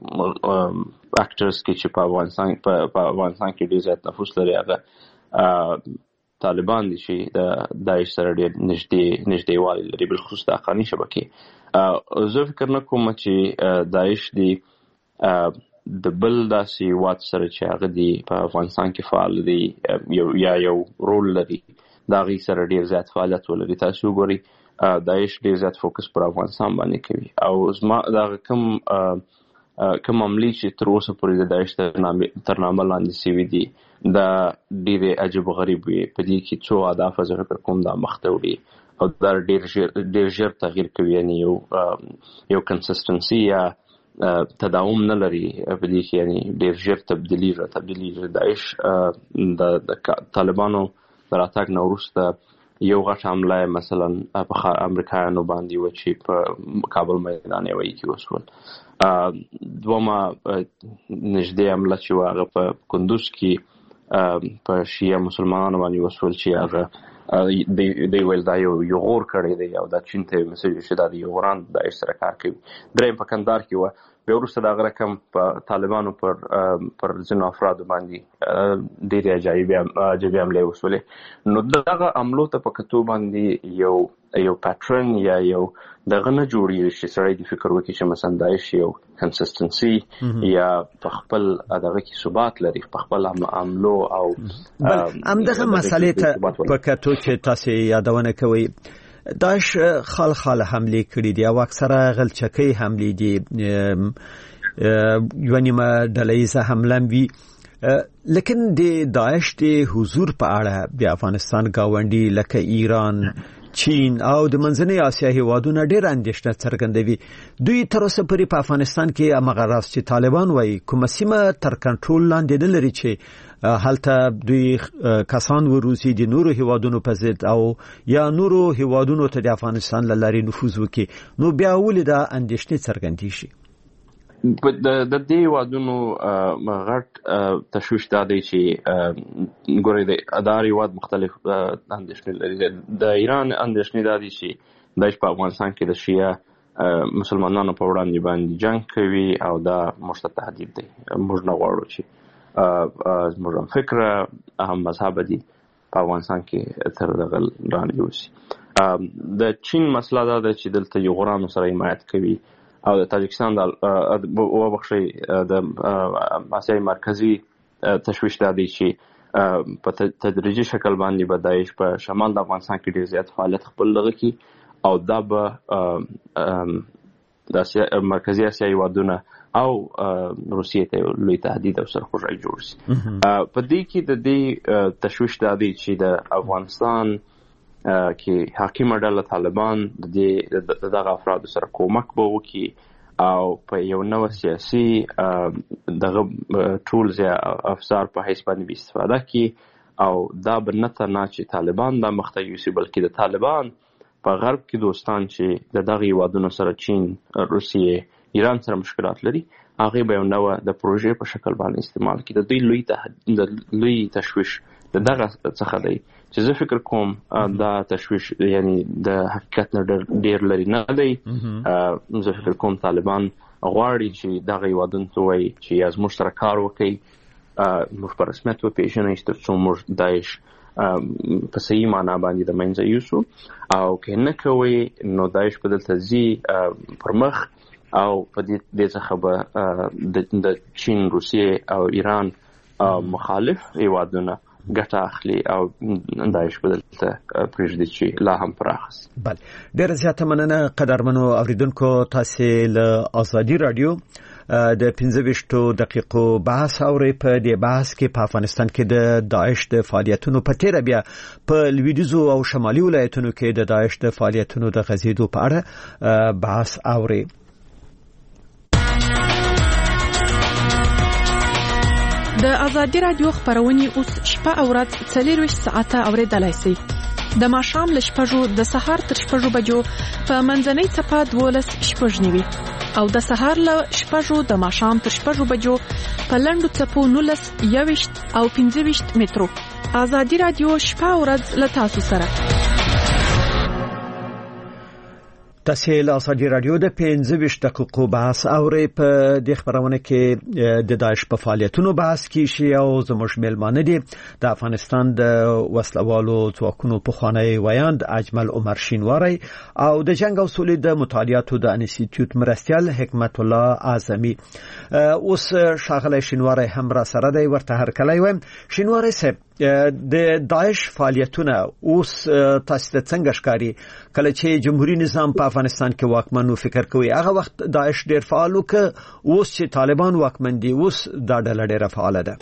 اکټرز کې چې په افغانستان په افغانستان کې ډېر زیات نفوذ لري هغه طالبان دي چې د داعش سره ډېر نږدې نږدې والی لري بالخصوص د افغاني شبکې زه فکر نه کوم چې داعش دی د بل داسې وات سره چې هغه دی په افغانستان کې فعال دی یو یا یو رول لري دا غي سره ډیر زیات فعالیت ولري تاسو ګوري داعش ډیر زیات فوکس پر افغانستان باندې کوي او زما دا کوم کوم عملی چې تر اوسه پورې د داعش تر نامه لاندې سوي دي دا ډیر عجیب غریب وي په دې کې څو اهداف زه فکر کوم دا مخته وړي او دا ډیر ډیر ژر تغییر کوي یعنی یو یو کنسستنسي یا تداوم نه لري په دې کې یعنی ډیر ژر تبدیلی را تبدیلی داعش د طالبانو راتګ نه وروسته یو غټ حمله مثلا په امریکایانو باندې و چې په کابل میدان یې وایي کې وسول دوما نږدې حمله چې هغه په کندوز کې په شیعه مسلمانانو باندې وسول چې هغه دی دی ول دا یو یو غور کړی دی او دا چین ته مسج شي دا یو وران د سره کار کوي درې په کندهار کې و به ورسره دا رقم په طالبانو پر پر ځینو افراد باندې ډېر عجایب عجایب عمله وسولې نو دغه عملو ته په کتو باندې یو یو پاترن یا یو دغه نه جوړیږي چې سړی د فکر وکړي چې مثلا داعش یو کنسستنسي یا په خپل دغه کې ثبات لري په خپل عملو او هم دغه مسالې ته په کتو چې تاسو یادونه کوي داعش خال خال حمله کړې دي او اکثره غلچکۍ حمله دي یو نیمه ډلهیزه حمله وی لیکن د داعش د حضور په اړه د افغانستان گاونډي لکه ایران چین او د منځنۍ اسیا هیوادونو ډېر اندېښنه څرګندوي دوی تر اوسه پورې په افغانستان کې هغه راز چې طالبان وایي کومه سیمه تر کنټرول لاندې نه لري چې هلته دوی کسان وروسي د نورو هیوادونو په ضد او یا نورو هیوادونو ته د افغانستان له لارې نفوذ وکړي نو بیا ولې دا اندېښنې څرګندې شي د د دې وادونو غټ تشویش دا دی چې ګورې د اداري واد مختلف اندېښنې لري د ایران اندېښنې دا دي چې د په افغانستان کې د شیعه مسلمانانو په وړاندې باندې جنگ کوي او دا موږ تهدید دی موږ نه غواړو چې موږ فکر اهم مذهب دي په افغانستان کې تر دغه لاندې وسی د چین مسله دا ده چې دلته یو غرانو سره حمایت کوي او د تاجکستان د وبخشي د اسیا مرکزی تشویش دا دی چې په تدریجي شکل باندې به داعش په شمال د افغانستان کې ډیر زیات فعالیت خپل لږ کی او دا به د اسیا مرکزی اسیا هیوادونه او روسیې ته لوی تهدید او سرخوږی جوړ شي په دې کې د دې تشویش دا دی چې د افغانستان کې حاکم ډله طالبان د دغه افراد سره کومک به وکړي او په یو نو سیاسي دغه ټولز یا افسر په حیث باندې استفاده کړي او دا بنته نه چې طالبان د مختیوسی بلکې د طالبان په غرب کې دوستان چې د دغه وادونو سره چین روسیې ایران سره مشکلات لري هغه به نو د پروژې په شکل باندې استعمال کړي د دوی لوی د لوی تشویش دغه څخه دی چې زه فکر کوم دا تشویش یعنی د حقیقت نه ډیر لري نه دی زه فکر کوم طالبان غواړي چې دغه وادن ته وایي چې از موږ سره کار وکړي موږ په رسمیت وپېژنئ چې تر څو موږ داعش په صحیح معنا باندې د منځه یوسو او که نه کوي نو داعش په دلته ځي پر مخ او په دې څخه به د چین روسیې او ایران مخالف هیوادونه ګټه اخلي او داعش په دلته پرېږدي چې لا هم پراخ شي. بله ډېره زیاته مننه قدرمنو اوریدونکو تاسې له ازادي راډیو د پنځه ویشتو دقیقو بحث اوري. په دې بحث کې په افغانستان کې د داعش د فعالیتونو په تیر بیا په لویدیځو او شمالي ولایتونو کې د داعش د فعالیتونو د غزیدو په اړه بحث اوري. د ازادي رادیو خبرونه اوس شپه او ورځ څلور ساعته اوریدلای شئ. د ماښام له شپږو د سهار تر شپږو بجو په منځنۍ څپه دولس شپږ نیوي او د سهار له شپږو د ماښام تر شپږو بجو په لنډو څپو نولس یويشت او پنځه ویشت مترو. ازادي رادیو شپه او ورځ له تاسو سره. تاسو له ازادي رادیو د پنځه ویشت دقیقو بحث اوري. په دې خبرونه کې د داعش په فعالیتونو بحث کیږي او زموږ ملمانه دي د افغانستان د وسلوالو ځواکونو په خوانی ویاند اجمل عمر شینواری او د جنگ او سولې د مطالعاتو د انسټیټیوټ مرستیال حکمت الله اعظمي. اوس شاغله شینواری هم را سره دی. ورته هر کله وایم شینواری صاحب د داعش فعالیتونه اوس تاسو ته څنګه ښکاري؟ کله چې جمهوریت نظام په افغانستان کې واکمن و فکر کوي هغه وخت داعش ډیر فعال و، که اوس چې طالبان واکمن دي اوس دا ډله ډیره فعال ده؟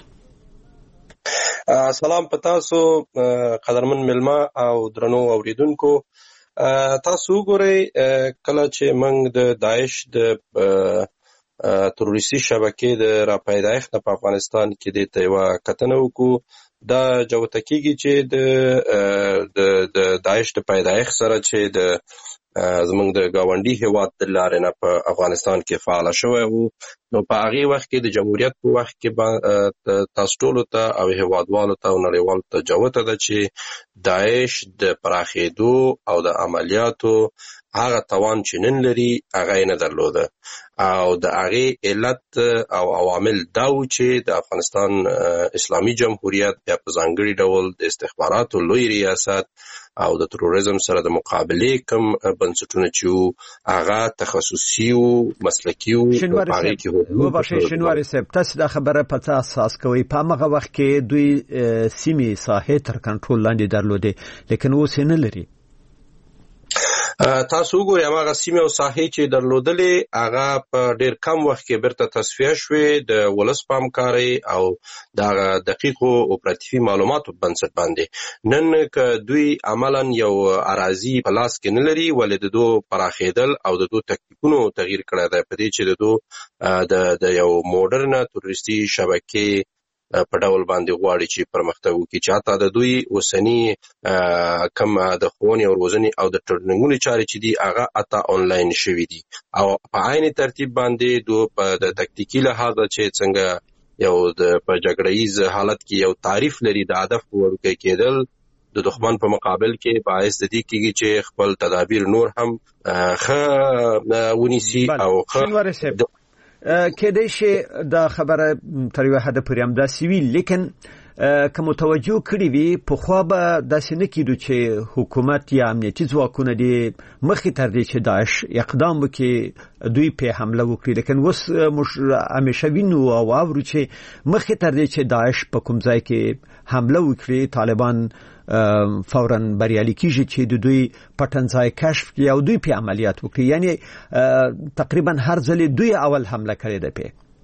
سلام په تاسو قدرمن ملما او درنو اوریدونکو. تاسو وګورئ کله چې موږ د داعش د تروریستي شبکې د راپیدایښت په افغانستان کې د تیوا کتنه وکړو، دا جوته کیږي چې د د د داعش د پیدایښت سره چې د زمونږ د گاونډي هیواد د لارې نه په افغانستان کې فعال شوی وو. نو په هغه وخت کې د جمهوریت په وخت کې تاسو ټول ته او هیوادوالو ته او نړیوالو ته جوته ده چې داعش د پراخېدو او د عملیاتو هغه توان چې نن لري هغه نه درلوده او د هغه علت او عوامل دا و چې د افغانستان اسلامي جمهوریت بیا په ځانګړي ډول د استخباراتو لوی ریاست او د تروریزم سره د مقابلې کوم بنسټونه چې هغه تخصصي او مسلکي او په هغه کې و باشه. شینواری صاحب تاسو دا خبره په څه اساس کوي؟ په هغه وخت کې دوی سیمې ساحې تر کنټرول لاندې درلودې لیکن اوس نه لري. تاسو وګورئ هغه سیمه او ساحې چې درلودلې هغه په ډیر کم وخت کې بیرته تصفیه شوې د ولس پامکاري او د دقیقو اپراتیفي معلوماتو بنسټ باندې. نن که دوی عملاً یو اراضي په لاس کې نه لري ولې د دوه پراخېدل او د دوه تکتیکونو تغییر کړی دی په دې چې د دوه د یو موډرن تروریستي شبکې په ډول باندې غواړي چې پرمختګ وکړي چې حتی د دوی اوسني کم د ښوونې او روزنې او د ټریننګونو چارې چې دي هغه اته آنلاین شوي دي او په عین ترتیب باندې دوی په د تکتیکي لحاظ چې څنګه یو د په جګړه ییز حالت کې یو تعریف لري د هدف ورکې کېدل د دښمن په مقابل کې باعث د دې کېږي چې خپل تدابیر نور هم ښه ونیسي او ښه کېدای شي دا خبره تر یو حد پورې هم داسې وي، لیکن که متوجه کړي وي پخوا به داسې نه کېدو چې حکومت یا امنیتي ځواکونه دي مخکې تر دې چې داعش اقدام وکړي دوی په حمله وکړي، لیکن اوس موږ همیشه وینو او اورو چې مخکې تر دې چې داعش په کوم ځای کې حمله وکړي طالبان فوراً بریالي کیږي چې د دوی پټنځای کشف کړي او دوی په عملیات وکړي. یعنی تقریبا هر ځل دوی اول حمله کړې ده.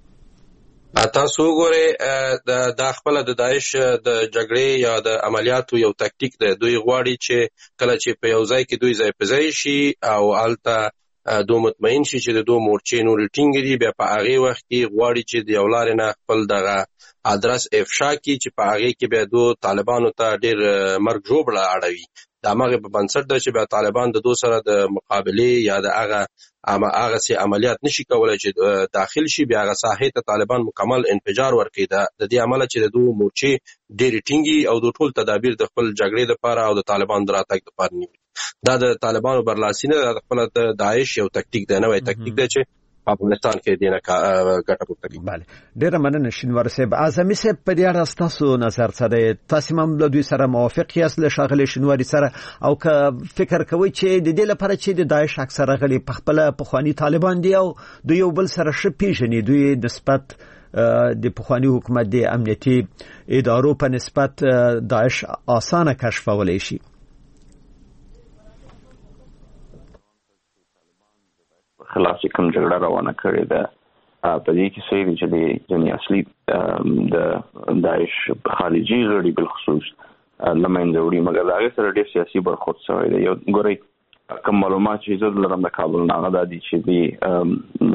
په تاسو وګورئ دا خپل د داعش د جګړې یا د عملیاتو یو تکتیک ده. دوی غواړي چې کله چې په یو ځای کې دوی ځای په ځای شي او الته دو مطمئن شي چې د دوه مورچې نور ټینګ دي، بیا په هغه وخت کې غواړي چې د یو لارې نه خپل دغه ادرس افشا کی چې په هغه کې بیا دوه طالبانو ته ډېر مرګ جوړه اړوي. دا مغه په بنسټ ده چې بیا طالبان د دوه سره د مقابله یا د هغه هغه سي عملیات نشي کولای چې داخل شي، بیا هغه ساحې ته طالبان مکمل انفجار ورکړي. د دې عمله چې د دوه مورچې ډېر ټینګي او د ټول تدابیر د خپل جګړې لپاره او د طالبان دراتګ لپاره نیولي. دا د طالبانو برلاسي نه د خپل د داعش یو تکتیک دی، نوې تکتیک دی چې افغانستان کې دینه ګټه پورته کوي. بله ډیره مننه شینوار صاحب. اعظمي صاحب په دې اړه تاسو نظر څه دی؟ تاسو هم له دوی سره موافق یاست له شاغله شینواری سره او که فکر کوي چې د دې لپاره چې د داعش اکثره غلي په خپل پخوانی طالبان دی او دوی یو بل سره ش پیژني، دوی نسبت د پخوانی حکومت د امنیتي ادارو په نسبت داعش اسانه کشفولای شي؟ خلاف چې کوم جګړه روانه کړې ده په دې کې صحیح چې د ځنې اصلي د داعش خارجي غړي بل خصوص لمنځه وړي، مګر دا هغه سره ډېر سیاسي برخورد شوی دی. یو ګورئ کوم معلومات چې زه لرم د کابل نه هغه د دې چې دی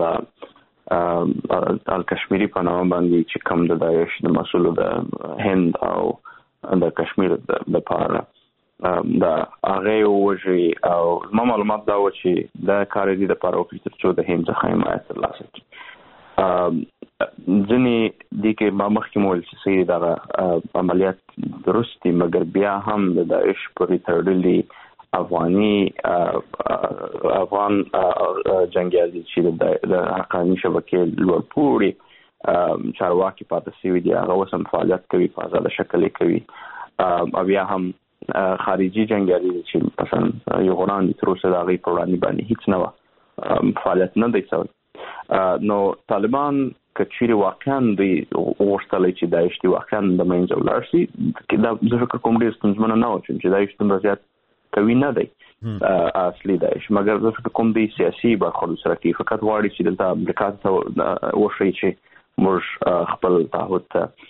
د الکشمیري په نامه باندې چې کوم د داعش د مسؤل د هند او د کشمیر د لپاره دا هغه وجه او ما معلومات دا و چې دا کار دې د لپاره وکړي چې د هند څخه حمایت ترلاسه کړي. ځنې دې کې ما مخکې مول چې صحیح دا عملیات درست دي، مګر بیا هم د داعش پورې تړلي افغاني افغان جنګیالي چې د حقاني شبکې لوړ پوړي چارواکي پاتې شوي دي، هغه اوس هم فعالیت کوي، په ازاده شکل کوي. او بیا هم خارجي جنګیالي چې مثلا یو غران دي تر اوسه د هغې په وړاندې باندې هیڅ نه وه فعالیت نه دی شوی. نو طالبان که چیرې واقعا دوی غوښتلی چې داعش دي واقعا د منځه ولاړ شي، دا زه فکر کوم ډېر ستونزمنه نه وه چې داعش دومره زیات قوي نه دی اصلي داعش، مګر زه فکر کوم دوی سیاسي برخورد سره کوي، فقط غواړي چې دلته امریکا ته وښیي چې موږ خپل تعهد ته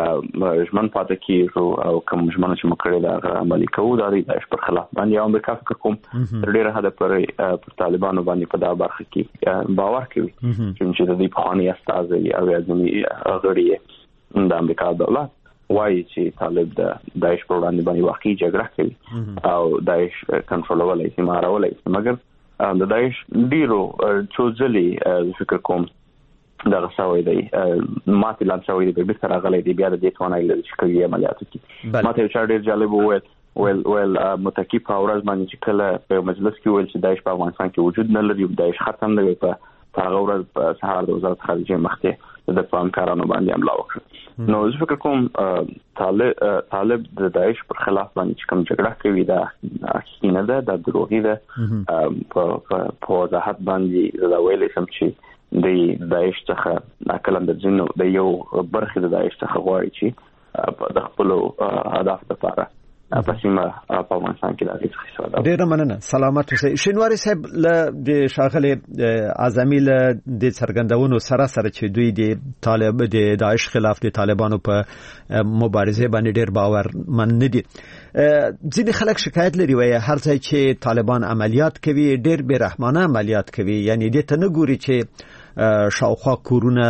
ژمن پاتې کېږو او کوم ژمنه چې موږ کړې ده هغه عملي کوو. دا د داعش پر خلاف باندې او امریکا فکر کوم تر ډېره حده پورې پر طالبانو باندې په دا برخه کې باور کوي چې د دې پخواني استازي او ځینې غړي د امریکا دولت وایي چې طالب د داعش پر وړاندې باندې واقعي جګړه کوي او داعش کنټرولولی شي، مهارولی شي. مګر د داعش ډېرو څو ځلې فکر کوم دغه شوی دی ماته لاندې شوی دی به سره غلې دی بیا د دې توانایي لري چې کوي عملیاتو کې. ماته یو چا ډېر جالب وویل ویل ویل متکی په ورځ باندې چې کله په مجلس کې ویل چې داعش په افغانستان کې وجود نه لري، داعش ختم دی، په هغه ورځ په سهار د وزارت خارجه مخکې د پامکارانو باندې حمله وکړه. نو زه فکر کوم طالب طالب د داعش پر خلاف باندې چې کوم جګړه کوي دا حقیقي نه ده، دا دروغي ده. په وضاحت باندې دا ویلی سم چې د داعش څخه اکلم د ځینو د یو برخې د داعش څخه غواړي چې د خپلو اهداف لپاره په سیمه په افغانستان کې د هغې څخه استفاده وکړي. ډېره مننه. سلامت اوسئ. شینواري صاحب له د ښاغلي اعظمي له د څرګندونو سره سره چې دوی د طالب د داعش خلاف د طالبانو په مبارزه باندې ډېر باورمن نه دي. ځینې خلک شکایت لري وایي هر ځای چې طالبان عملیات کوي ډېر بې رحمانه عملیات کوي، یعنی دې ته نه ګوري چې شاوخوا کورونه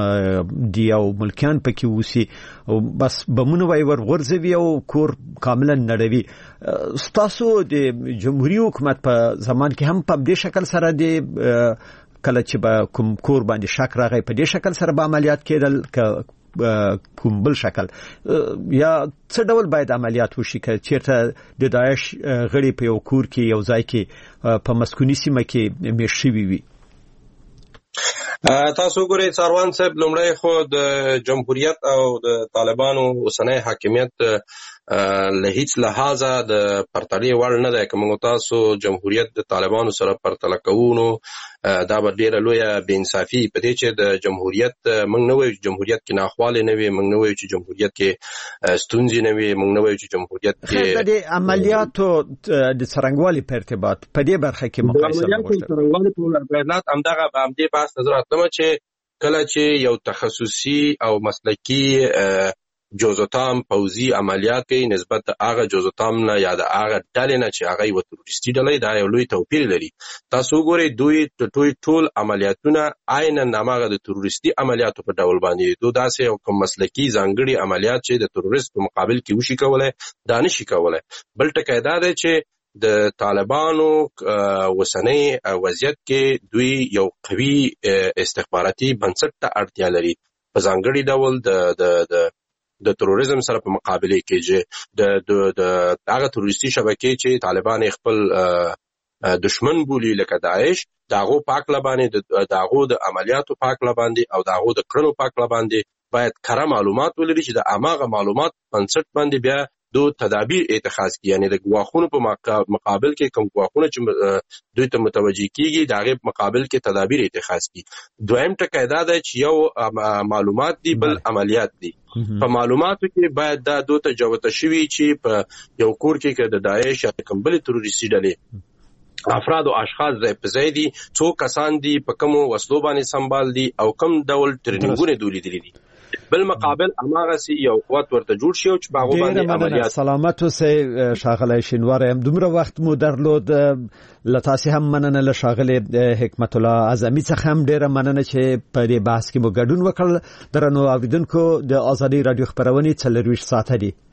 دی او ملکیان پکې وسی او بس بمونه وای ور ورځوي او کور کاملا نړوي. ستاسو د جمهوریت حکومت په زمان کې هم په دې شکل سره دی کله چې به کوم کور باندې شک راغی په دې شکل سره به عملیات کېدل ک کوم بل شکل یا څه ډول باید عملیات وشي که چیرته د داعش غړي په یو کور کې یو ځای کې په مسکونی سیمه کې میشت شوي وي؟ تاسو ګورئ ساروان صاحب، لومړی خو د جمهوریت او د طالبانو اوسنی حاکمیت له هیڅ لحاظه د پرتلې وړ نه دی. که موږ تاسو جمهوریت د طالبانو سره پرتله کوو نو دا به ډېره لویه بې انصافي په دې چې د جمهوریت موږ نه وایو چې جمهوریت کې ناخوالې نه وي، موږ نه وایو چې جمهوریت کې ستونزې نه وي، موږ نه وایو چې جمهوریت کې د عملیاتو د څرنګوالي په ارتباط په دې برخه کې مقایسه وکړو. د څرنګوالي په ارتباط همدغه به همدې بحث ته زه راتلم چې کله چې یو تخصصي او مسلکي جوزوتام پوزي عملیات کوي نسبت د هغه جوزوتام نه یا د هغه ډلې نه چې هغه یو تروریستي ډله دا یو لوی توپیر لري. تاسو ګورئ دوی ټول ټول عملیاتونه عیناً هماغه د تروریستي عملیاتو په ډول باندې دو داسې یو کوم مسلکي ځانګړي عملیات چې د تروریست په مقابل کې وشي کولای دا نشي کولای. بل ټکی دا دی چې د طالبانو وسنۍ وضعیت کې دوی یو قوي استخباراتي بنسټ ته اړتیا لري په ځانګړي ډول د د د د تروریزم سره په مقابله کې چې د د هغه تروریستي شبکې چې طالبان خپل دشمن بولي لکه داعش داغو پاک لبانې داغو د عملیاتو پاک لباندې او داغو د کړنو پاک لباندې باید کره معلومات ولري چې د اماغه معلومات بنسټ باندې بیا دو تدابیر اتخاذ کی، یعنی د گواخونو په مقابل کې کوم گواخونه چې دوی ته متوجي کیږي دا غي مقابل کې تدابیر اتخاذ کی. دویم ټکی دا دی چې یو معلومات دي بل عملیات دي. په معلوماتو کې باید دا دوه تجاوز شوي چې په یو کور کې د داعش یا کوم بل تروریستي ډلې افراد او اشخاص ځای په ځای دي، څو کسان دي، په کوم وسلو باندې سمبال دي او کوم ډول ټرینینګونه دوی لیدلي دي. بل مقابل اماغه سي یو قوت ورته جوړ شي چې باغ باندې عملیات. سلامت اوسئ شاغلی شینوار. هم دومره وخت مو درلود، لتاسې هم مننه له شاغلی حکمت الله اعظمي څخه هم ډیره مننه چې په دې بحث کې مو ګډون وکړ. درنو اوریدونکو، د ازادي رادیو خبرونه څلرویشت ساعته دي.